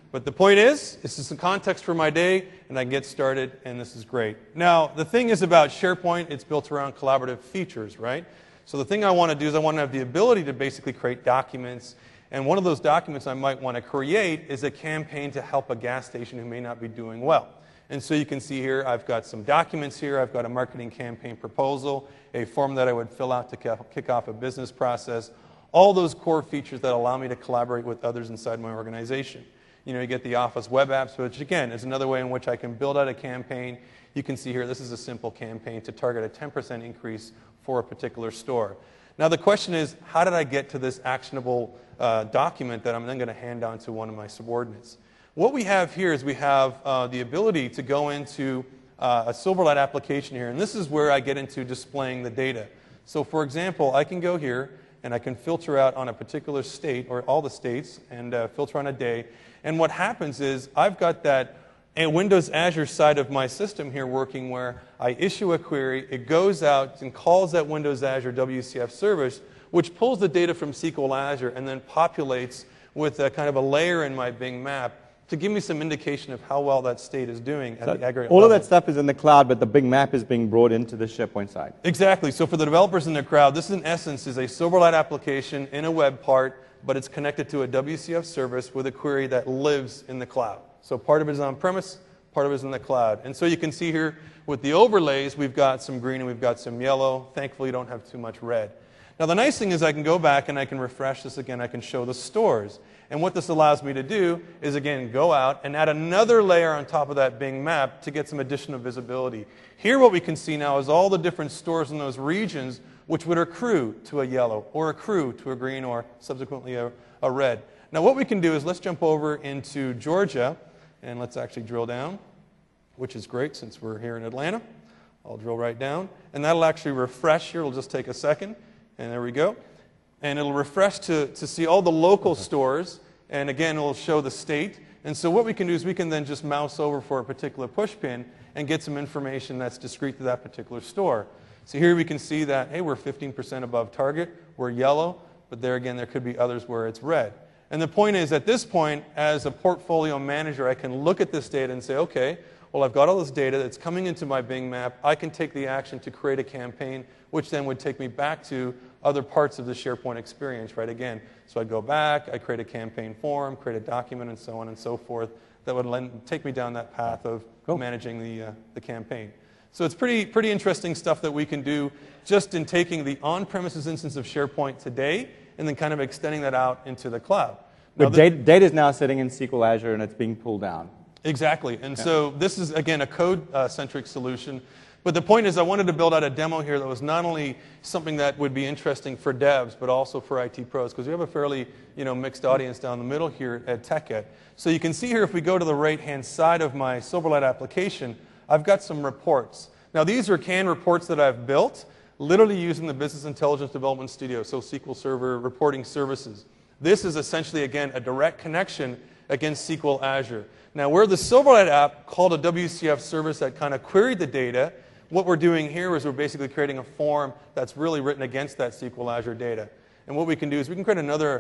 Speaker 4: But the point is, this is the context for my day, and I can get started, and this is great. Now, the thing is about SharePoint, it's built around collaborative features, right? So the thing I want to do is I want to have the ability to basically create documents, and one of those documents I might want to create is a campaign to help a gas station who may not be doing well. And so you can see here, I've got some documents here. I've got a marketing campaign proposal, a form that I would fill out to kick off a business process, all those core features that allow me to collaborate with others inside my organization. You know, you get the Office web apps, which again is another way in which I can build out a campaign. You can see here, this is a simple campaign to target a 10% increase for a particular store. Now the question is, how did I get to this actionable document that I'm then going to hand on to one of my subordinates? What we have here is we have the ability to go into a Silverlight application here, and this is where I get into displaying the data. So for example, I can go here and I can filter out on a particular state, or all the states, and filter on a day. And what happens is I've got that Windows Azure side of my system here working where I issue a query, it goes out and calls that Windows Azure WCF service, which pulls the data from SQL Azure and then populates with a kind of a layer in my Bing map to give me some indication of how well that state is doing at the aggregate
Speaker 1: all
Speaker 4: level.
Speaker 1: of that stuff is in the cloud, but the big map is being brought into the SharePoint side.
Speaker 4: Exactly. So for the developers in the crowd, this in essence is a Silverlight application in a web part, but it's connected to a WCF service with a query that lives in the cloud. So part of it is on-premise, part of it is in the cloud. And so you can see here with the overlays, we've got some green and we've got some yellow. Thankfully, you don't have too much red. Now the nice thing is I can go back and I can refresh this again. I can show the stores. And what this allows me to do is, again, go out and add another layer on top of that Bing map to get some additional visibility. Here what we can see now is all the different stores in those regions which would accrue to a yellow or accrue to a green or subsequently a red. Now what we can do is let's jump over into Georgia and let's actually drill down, which is great since we're here in Atlanta. I'll drill right down. And that'll actually refresh here. It'll just take a second. And there we go. And it'll refresh to see all the local stores, and again, it'll show the state. And so what we can do is we can then just mouse over for a particular push pin and get some information that's discrete to that particular store. So here we can see that, hey, we're 15% above target, we're yellow, but there again, there could be others where it's red. And the point is, at this point, as a portfolio manager, I can look at this data and say, okay, well, I've got all this data that's coming into my Bing map. I can take the action to create a campaign, which then would take me back to other parts of the SharePoint experience, right? Again, so I'd go back, I'd create a campaign form, create a document, and so on and so forth that would take me down that path of managing the campaign. So it's pretty interesting stuff that we can do just in taking the on-premises instance of SharePoint today and then kind of extending that out into the cloud.
Speaker 1: But data is now sitting in SQL Azure and it's being pulled down.
Speaker 4: Exactly. And so this is, again, a code-centric solution. But the point is I wanted to build out a demo here that was not only something that would be interesting for devs, but also for IT pros, because we have a fairly mixed audience down the middle here at TechEd. So you can see here, if we go to the right-hand side of my Silverlight application, I've got some reports. Now, these are canned reports that I've built, literally using the Business Intelligence Development Studio, so SQL Server reporting services. This is essentially, again, a direct connection against SQL Azure. Now, we're the Silverlight app called a WCF service that kind of queried the data. What we're doing here is we're basically creating a form that's really written against that SQL Azure data. And what we can do is we can create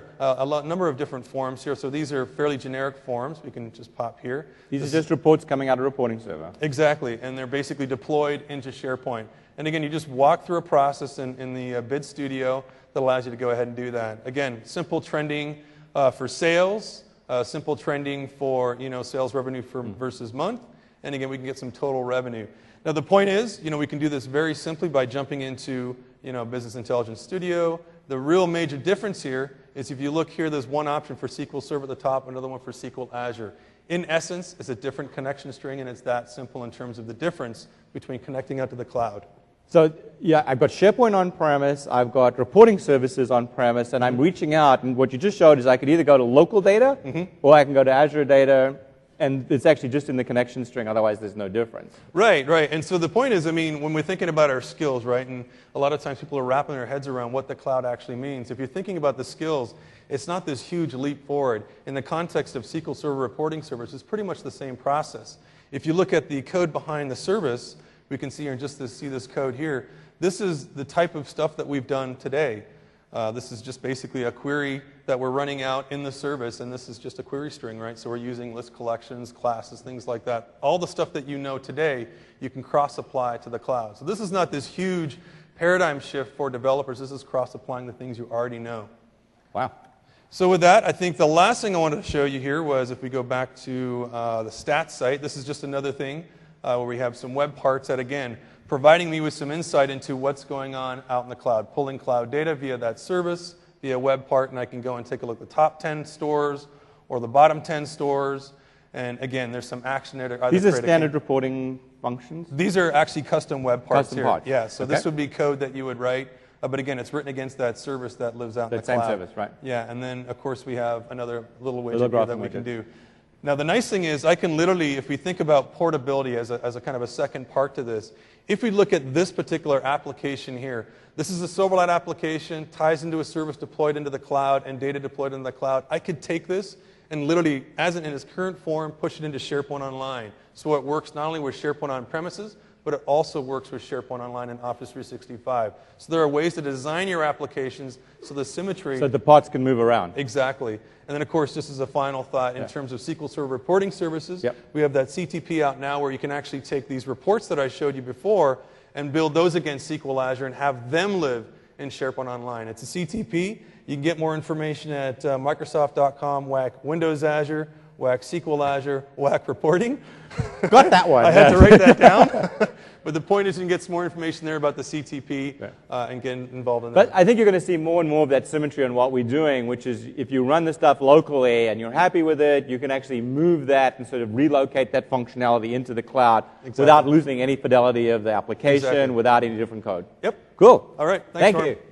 Speaker 4: a number of different forms here. So these are fairly generic forms. We can just pop here.
Speaker 1: These are just reports coming out of reporting server.
Speaker 4: Exactly. And they're basically deployed into SharePoint. And again, you just walk through a process in the Bid Studio that allows you to go ahead and do that. Again, simple trending for sales, simple trending for sales revenue versus month. And again, we can get some total revenue. Now the point is, we can do this very simply by jumping into Business Intelligence Studio. The real major difference here is if you look here, there's one option for SQL Server at the top, another one for SQL Azure. In essence, it's a different connection string, and it's that simple in terms of the difference between connecting out to the cloud.
Speaker 1: So yeah, I've got SharePoint on-premise, I've got reporting services on-premise, and I'm reaching out, and what you just showed is I could either go to local data, or I can go to Azure data, and it's actually just in the connection string, otherwise there's no difference.
Speaker 4: Right, right. And so the point is, when we're thinking about our skills, right, and a lot of times people are wrapping their heads around what the cloud actually means. If you're thinking about the skills, it's not this huge leap forward. In the context of SQL Server reporting service, it's pretty much the same process. If you look at the code behind the service, we can see here, just to see this code here, this is the type of stuff that we've done today. This is just basically a query that we're running out in the service, and this is just a query string, right? So we're using list collections, classes, things like that. All the stuff that you know today, you can cross-apply to the cloud. So this is not this huge paradigm shift for developers. This is cross-applying the things you already know.
Speaker 1: Wow.
Speaker 4: So with that, I think the last thing I wanted to show you here was if we go back to the stats site, this is just another thing where we have some web parts that, again, providing me with some insight into what's going on out in the cloud, pulling cloud data via that service, via web part, and I can go and take a look at the top 10 stores or the bottom 10 stores. And again, there's some action there.
Speaker 1: These are standard reporting functions?
Speaker 4: These are actually custom web parts
Speaker 1: custom
Speaker 4: here.
Speaker 1: Parts.
Speaker 4: Yeah, so this would be code that you would write. But again, it's written against that service that lives out in the cloud.
Speaker 1: That same service, right.
Speaker 4: Yeah, and then, of course, we have another little widget here that we can do. Now, the nice thing is I can literally, if we think about portability as a kind of a second part to this, if we look at this particular application here, this is a Silverlight application, ties into a service deployed into the cloud and data deployed into the cloud. I could take this and literally, as in its current form, push it into SharePoint Online. So it works not only with SharePoint on premises, but it also works with SharePoint Online and Office 365. So there are ways to design your applications so the symmetry...
Speaker 1: So the parts can move around.
Speaker 4: Exactly. And then, of course, just as a final thought, in terms of SQL Server reporting services, we have that CTP out now where you can actually take these reports that I showed you before and build those against SQL Azure and have them live in SharePoint Online. It's a CTP. You can get more information at Microsoft.com, whack Windows Azure, whack SQL Azure, whack reporting.
Speaker 1: Got that one.
Speaker 4: I had to write that down. But the point is you can get some more information there about the CTP and get involved in that.
Speaker 1: But I think you're going to see more and more of that symmetry on what we're doing, which is if you run the stuff locally and you're happy with it, you can actually move that and sort of relocate that functionality into the cloud without losing any fidelity of the application, without any different code.
Speaker 4: Yep.
Speaker 1: Cool.
Speaker 4: All right. Thanks,
Speaker 1: Thank
Speaker 4: Norm.
Speaker 1: you.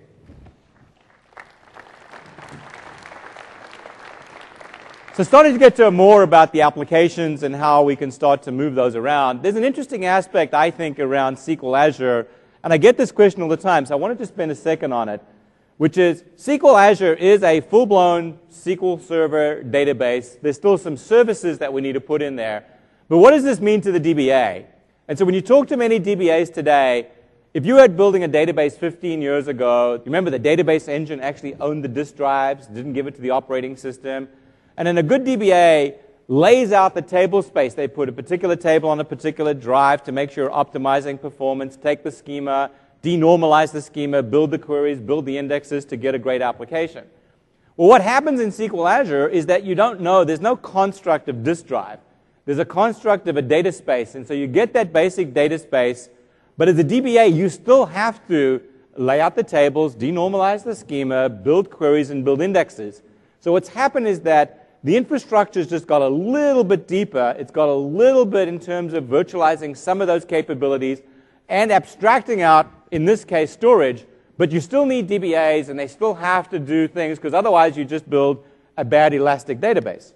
Speaker 1: So starting to get to more about the applications and how we can start to move those around. There's an interesting aspect, I think, around SQL Azure, and I get this question all the time, so I wanted to spend a second on it, which is SQL Azure is a full-blown SQL Server database. There's still some services that we need to put in there. But what does this mean to the DBA? And so when you talk to many DBAs today, if you had building a database 15 years ago, remember the database engine actually owned the disk drives, didn't give it to the operating system. And then a good DBA lays out the table space. They put a particular table on a particular drive to make sure you're optimizing performance, take the schema, denormalize the schema, build the queries, build the indexes to get a great application. Well, what happens in SQL Azure is that you don't know, there's no construct of disk drive. There's a construct of a data space. And so you get that basic data space, but as a DBA, you still have to lay out the tables, denormalize the schema, build queries, and build indexes. So what's happened is that the infrastructure's just got a little bit deeper. It's got a little bit in terms of virtualizing some of those capabilities and abstracting out, in this case, storage. But you still need DBAs, and they still have to do things, because otherwise you just build a bad elastic database.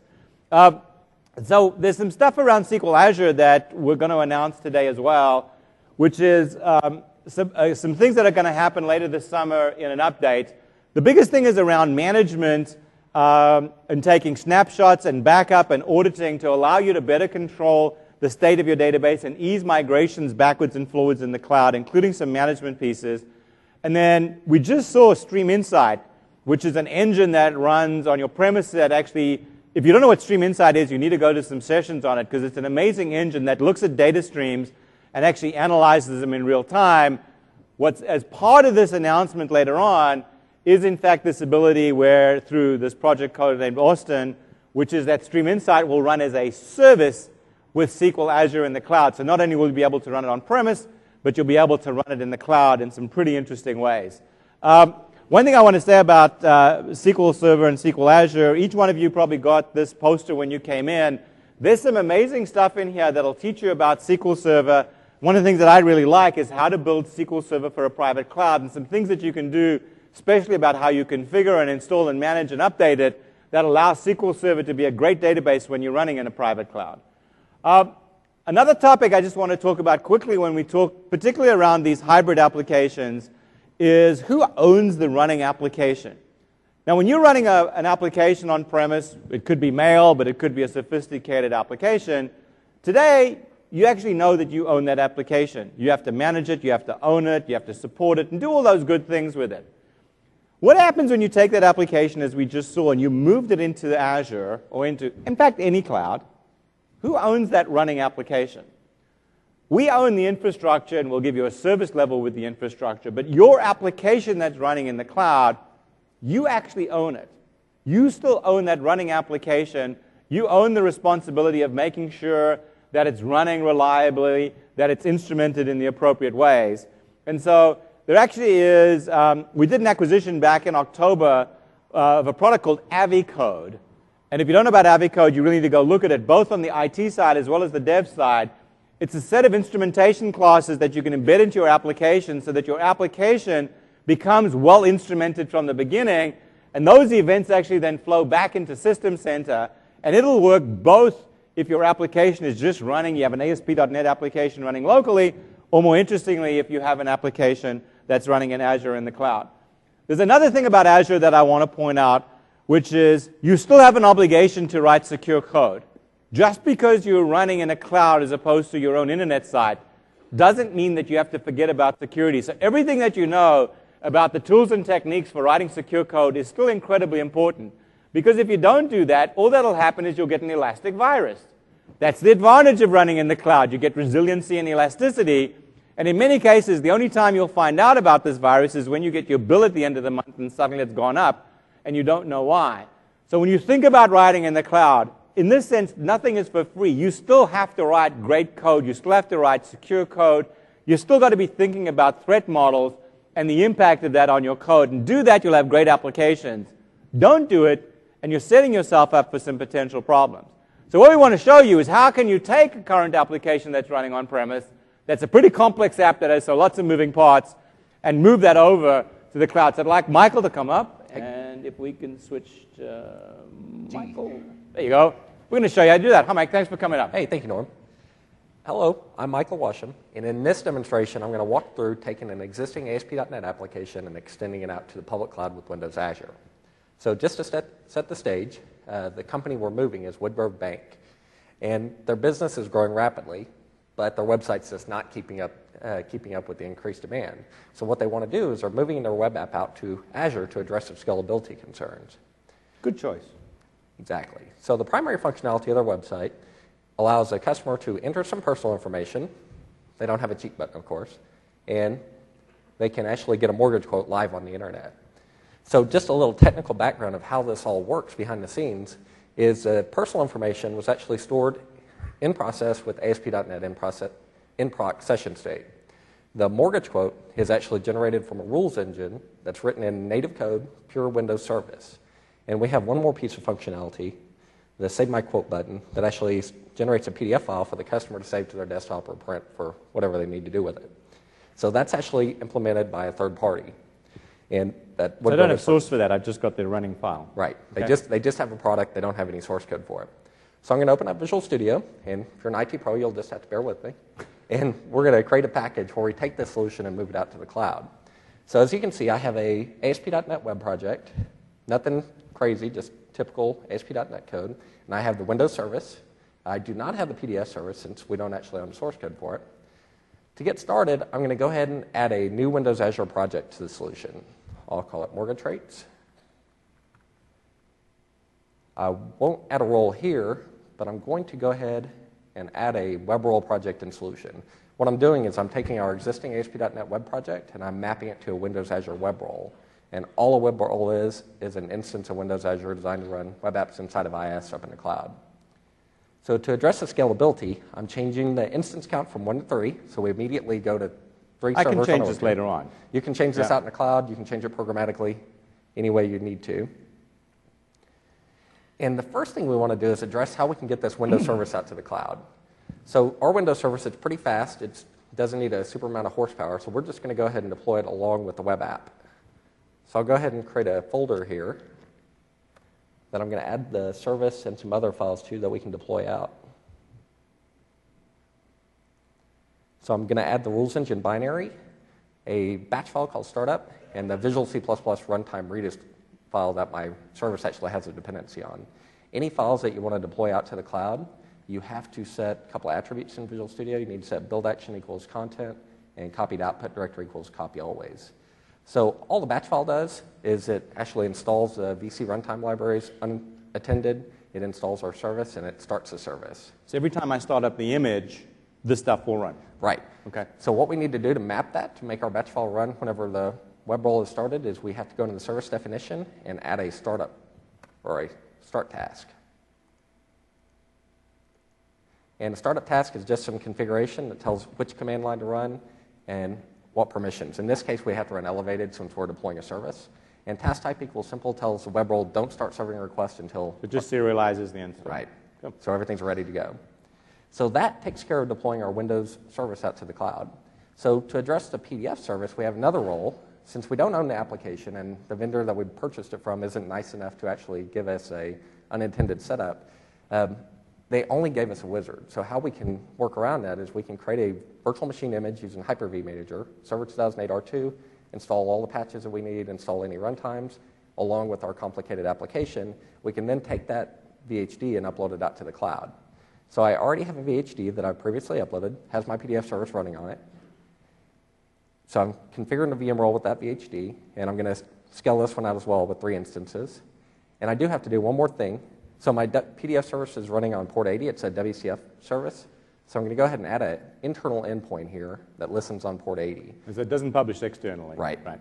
Speaker 1: So there's some stuff around SQL Azure that we're going to announce today as well, which is some things that are going to happen later this summer in an update. The biggest thing is around management and taking snapshots and backup and auditing to allow you to better control the state of your database and ease migrations backwards and forwards in the cloud, including some management pieces. And then we just saw Stream Insight, which is an engine that runs on your premise that actually, if you don't know what Stream Insight is, you need to go to some sessions on it, because it's an amazing engine that looks at data streams and actually analyzes them in real time. What's as part of this announcement later on is in fact this ability where through this project code named Austin, which is that Stream Insight will run as a service with SQL Azure in the cloud. So not only will you be able to run it on premise, but you'll be able to run it in the cloud in some pretty interesting ways. One thing I want to say about SQL Server and SQL Azure, each one of you probably got this poster when you came in. There's some amazing stuff in here that'll teach you about SQL Server. One of the things that I really like is how to build SQL Server for a private cloud, and some things that you can do, especially about how you configure and install and manage and update it, that allows SQL Server to be a great database when you're running in a private cloud. Another topic I just want to talk about quickly when we talk particularly around these hybrid applications is who owns the running application. Now, when you're running an application on premise, it could be mail, but it could be a sophisticated application. Today, you actually know that you own that application. You have to manage it, you have to own it, you have to support it, and do all those good things with it. What happens when you take that application, as we just saw, and you moved it into Azure or into, in fact, any cloud? Who owns that running application? We own the infrastructure, and we'll give you a service level with the infrastructure, but your application that's running in the cloud, you actually own it. You still own that running application. You own the responsibility of making sure that it's running reliably, that it's instrumented in the appropriate ways. And so there actually is, we did an acquisition back in October of a product called AviCode. And if you don't know about AviCode, you really need to go look at it, both on the IT side as well as the dev side. It's a set of instrumentation classes that you can embed into your application so that your application becomes well instrumented from the beginning. And those events actually then flow back into System Center. And it'll work both if your application is just running, you have an ASP.NET application running locally, or more interestingly, if you have an application that's running in Azure in the cloud. There's another thing about Azure that I want to point out, which is you still have an obligation to write secure code. Just because you're running in a cloud as opposed to your own internet site doesn't mean that you have to forget about security. So everything that you know about the tools and techniques for writing secure code is still incredibly important. Because if you don't do that, all that'll happen is you'll get an elastic virus. That's the advantage of running in the cloud. You get resiliency and elasticity. And in many cases, the only time you'll find out about this virus is when you get your bill at the end of the month and something that's gone up, and you don't know why. So when you think about writing in the cloud, in this sense, nothing is for free. You still have to write great code. You still have to write secure code. You still got to be thinking about threat models and the impact of that on your code. And do that, you'll have great applications. Don't do it, and you're setting yourself up for some potential problems. So what we want to show you is how can you take a current application that's running on-premise, that's a pretty complex app that has so lots of moving parts, and move that over to the cloud. So I'd like Michael to come up, and if we can switch to Michael. There you go. We're going to show you how to do that. Hi, Mike. Thanks for coming up.
Speaker 5: Hey, thank you, Norm. Hello, I'm Michael Washam, and in this demonstration, I'm going to walk through taking an existing ASP.NET application and extending it out to the public cloud with Windows Azure. So just to set the stage, the company we're moving is Woodbury Bank, and their business is growing rapidly, but their website's just not keeping up with the increased demand. So what they want to do is they're moving their web app out to Azure to address their scalability concerns.
Speaker 1: Good choice.
Speaker 5: Exactly. So the primary functionality of their website allows a customer to enter some personal information. They don't have a cheat button, of course, and they can actually get a mortgage quote live on the internet. So just a little technical background of how this all works behind the scenes is personal information was actually stored in process with ASP.NET in proc session state. The mortgage quote is actually generated from a rules engine that's written in native code, pure Windows service. And we have one more piece of functionality, the Save My Quote button, that actually generates a PDF file for the customer to save to their desktop or print for whatever they need to do with it. So that's actually implemented by a third party. And that
Speaker 1: I don't have source for that. I've just got the running file.
Speaker 5: Right.
Speaker 1: Okay.
Speaker 5: They just have a product. They don't have any source code for it. So I'm going to open up Visual Studio, and if you're an IT pro, you'll just have to bear with me. And we're going to create a package where we take this solution and move it out to the cloud. So as you can see, I have a ASP.NET web project, nothing crazy, just typical ASP.NET code, and I have the Windows service. I do not have the PDS service since we don't actually own source code for it. To get started, I'm going to go ahead and add a new Windows Azure project to the solution. I'll call it Mortgage Rates. I won't add a role here, but I'm going to go ahead and add a web role project and solution. What I'm doing is I'm taking our existing ASP.NET web project and I'm mapping it to a Windows Azure web role. And all a web role is an instance of Windows Azure designed to run web apps inside of IIS up in the cloud. So to address the scalability, I'm changing the instance count from 1 to 3, so we immediately go to 3 servers.
Speaker 1: I can change this later on.
Speaker 5: You can change this out in the cloud. You can change it programmatically any way you need to. And the first thing we want to do is address how we can get this Windows service out to the cloud. So our Windows service, it's pretty fast. It doesn't need a super amount of horsepower, so we're just going to go ahead and deploy it along with the web app. So I'll go ahead and create a folder here. Then I'm going to add the service and some other files too that we can deploy out. So I'm going to add the rules engine binary, a batch file called startup, and the Visual C++ runtime Redis file that my service actually has a dependency on. Any files that you want to deploy out to the cloud, you have to set a couple of attributes in Visual Studio. You need to set build action equals content and copied output directory equals copy always. So all the batch file does is it actually installs the VC runtime libraries unattended, it installs our service, and it starts the service.
Speaker 1: So every time I start up the image, this stuff will run.
Speaker 5: Right.
Speaker 1: Okay.
Speaker 5: So what we need to do to map that, to make our batch file run whenever the web roll is started, is we have to go into the service definition and add a startup or a start task. And a startup task is just some configuration that tells which command line to run and what permissions. In this case, we have to run elevated since we're deploying a service. And task type equals simple tells the web roll don't start serving a request until...
Speaker 1: It just serializes the instance.
Speaker 5: Right.
Speaker 1: Cool.
Speaker 5: So everything's ready to go. So that takes care of deploying our Windows service out to the cloud. So to address the PDF service, we have another role. Since we don't own the application and the vendor that we purchased it from isn't nice enough to actually give us a unintended setup, they only gave us a wizard. So how we can work around that is we can create a virtual machine image using Hyper-V Manager, Server 2008 R2, install all the patches that we need, install any runtimes, along with our complicated application. We can then take that VHD and upload it out to the cloud. So I already have a VHD that I previously uploaded, has my PDF service running on it. So I'm configuring the VM role with that VHD, and I'm going to scale this one out as well with 3 instances. And I do have to do one more thing. So my PDF service is running on port 80. It's a WCF service. So I'm going to go ahead and add an internal endpoint here that listens on port 80.
Speaker 1: So it doesn't publish externally.
Speaker 5: Right.
Speaker 1: Right.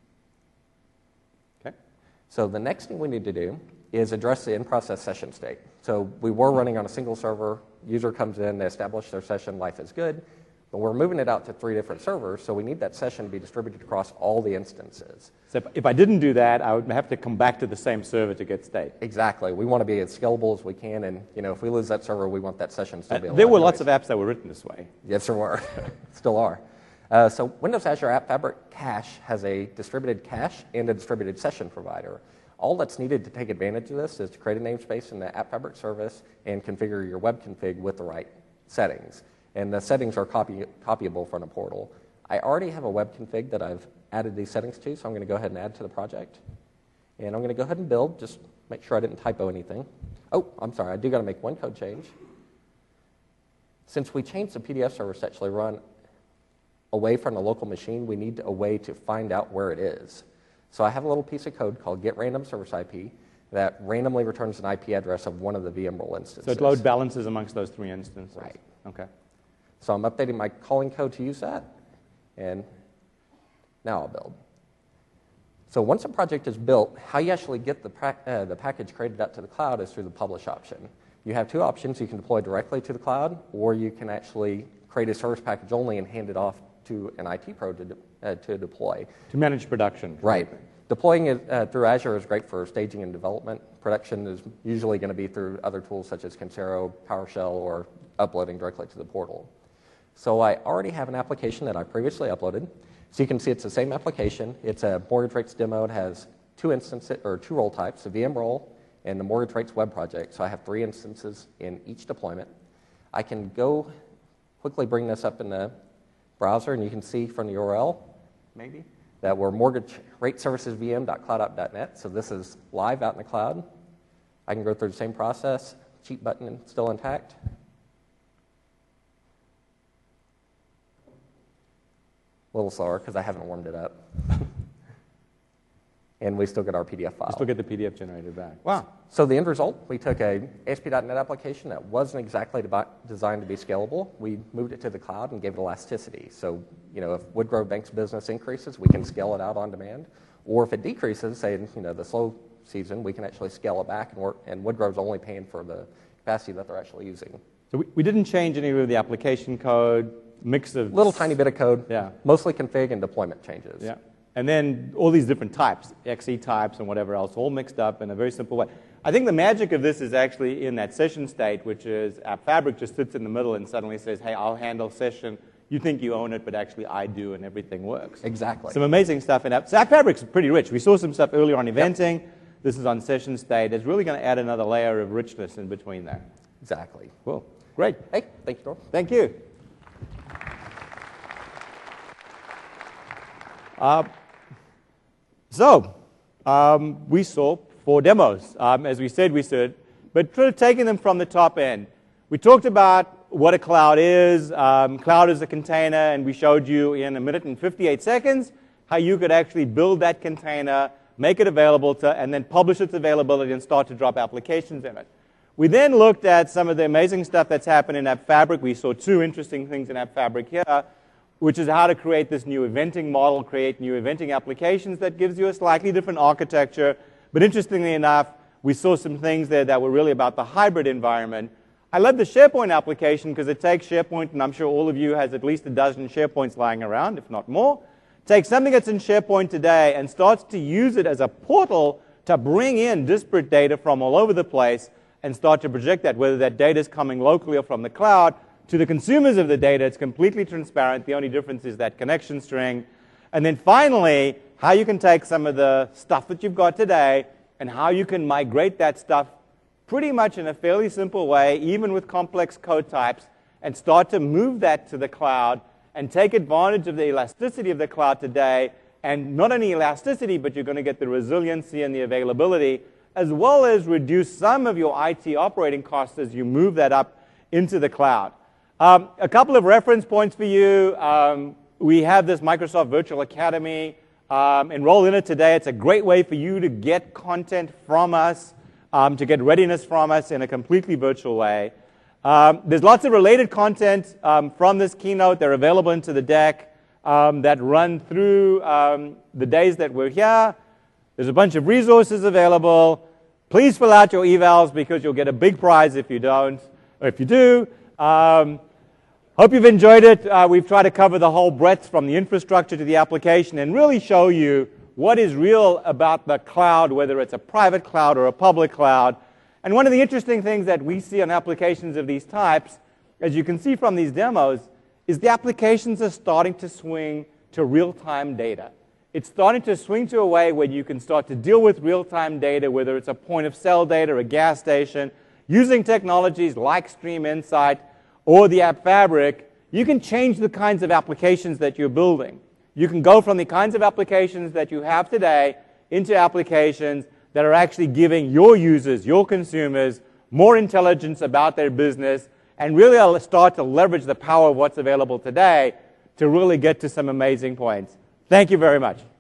Speaker 1: Okay.
Speaker 5: So the next thing we need to do is address the in-process session state. So we were running on a single server. User comes in, they establish their session, life is good. But we're moving it out to 3 different servers, so we need that session to be distributed across all the instances.
Speaker 1: So if I didn't do that, I would have to come back to the same server to get state.
Speaker 5: Exactly. We want to be as scalable as we can, and if we lose that server, we want that session still to be alive.
Speaker 1: There were lots of apps that were written this way.
Speaker 5: Yes, there were. Still are. So Windows Azure App Fabric Cache has a distributed cache and a distributed session provider. All that's needed to take advantage of this is to create a namespace in the App Fabric service and configure your web config with the right settings. And the settings are copyable from a portal. I already have a web config that I've added these settings to, so I'm going to go ahead and add to the project. And I'm going to go ahead and build, just make sure I didn't typo anything. Oh, I'm sorry, I do got to make one code change. Since we changed the PDF service to actually run away from the local machine, we need a way to find out where it is. So I have a little piece of code called getRandomServiceIP that randomly returns an IP address of one of the VM role instances.
Speaker 1: So it load balances amongst those 3 instances.
Speaker 5: Right.
Speaker 1: Okay.
Speaker 5: So I'm updating my calling code to use that, and now I'll build. So once a project is built, how you actually get the package created out to the cloud is through the publish option. You have 2 options. You can deploy directly to the cloud, or you can actually create a service package only and hand it off to an IT pro to deploy.
Speaker 1: To manage production.
Speaker 5: Right. Deploying it through Azure is great for staging and development. Production is usually going to be through other tools such as Concero, PowerShell, or uploading directly to the portal. So I already have an application that I previously uploaded. So you can see it's the same application. It's a mortgage rates demo. It has 2 instances or 2 role types, the VM role and the mortgage rates web project. So I have 3 instances in each deployment. I can go quickly bring this up in the browser, and you can see from the URL, maybe, that we're mortgageratesservicesvm.cloudapp.net. So this is live out in the cloud. I can go through the same process. Cheat button still intact. A little slower because I haven't warmed it up. And we still get our PDF file.
Speaker 1: You still get the PDF generated back. Wow.
Speaker 5: So the end result, we took a ASP.NET application that wasn't exactly designed to be scalable. We moved it to the cloud and gave it elasticity. So, if Woodgrove Bank's business increases, we can scale it out on demand. Or if it decreases, say, the slow season, we can actually scale it back, and Woodgrove's only paying for the capacity that they're actually using.
Speaker 1: So we didn't change any of the application code, mix of...
Speaker 5: Little tiny bit of code.
Speaker 1: Yeah.
Speaker 5: Mostly config and deployment changes.
Speaker 1: Yeah. And then all these different types, XE types and whatever else, all mixed up in a very simple way. I think the magic of this is actually in that session state, which is App Fabric just sits in the middle and suddenly says, hey, I'll handle session. You think you own it, but actually I do, and everything works.
Speaker 5: Exactly.
Speaker 1: Some amazing stuff in App. So App Fabric's pretty rich. We saw some stuff earlier on eventing. Yep. This is on session state. It's really going to add another layer of richness in between there.
Speaker 5: Exactly.
Speaker 1: Cool. Great.
Speaker 5: Hey, thank you, Norm.
Speaker 1: Thank you. We saw 4 demos. As we said, but sort of taking them from the top end. We talked about what a cloud is. Cloud is a container, and we showed you in 1 minute and 58 seconds how you could actually build that container, make it available to, and then publish its availability and start to drop applications in it. We then looked at some of the amazing stuff that's happened in App Fabric. We saw two interesting things in App Fabric here, which is how to create this new eventing model, create new eventing applications that gives you a slightly different architecture. But interestingly enough, we saw some things there that were really about the hybrid environment. I love the SharePoint application because it takes SharePoint, and I'm sure all of you has at least a dozen SharePoints lying around, if not more. Takes something that's in SharePoint today and starts to use it as a portal to bring in disparate data from all over the place and start to project that, whether that data is coming locally or from the cloud. To the consumers of the data, it's completely transparent. The only difference is that connection string. And then finally, how you can take some of the stuff that you've got today and how you can migrate that stuff pretty much in a fairly simple way, even with complex code types, and start to move that to the cloud and take advantage of the elasticity of the cloud today. And not only elasticity, but you're going to get the resiliency and the availability, as well as reduce some of your IT operating costs as you move that up into the cloud. A couple of reference points for you. We have this Microsoft Virtual Academy. Enroll in it today. It's a great way for you to get content from us, to get readiness from us in a completely virtual way. There's lots of related content from this keynote. They're available into the deck that run through the days that we're here. There's a bunch of resources available. Please fill out your evals because you'll get a big prize if you don't, or if you do. Hope you've enjoyed it. We've tried to cover the whole breadth from the infrastructure to the application and really show you what is real about the cloud, whether it's a private cloud or a public cloud. And one of the interesting things that we see on applications of these types, as you can see from these demos, is the applications are starting to swing to real-time data. It's starting to swing to a way where you can start to deal with real-time data, whether it's a point-of-sale data or a gas station, using technologies like Stream Insight or the App Fabric. You can change the kinds of applications that you're building. You can go from the kinds of applications that you have today into applications that are actually giving your users, your consumers, more intelligence about their business and really start to leverage the power of what's available today to really get to some amazing points. Thank you very much.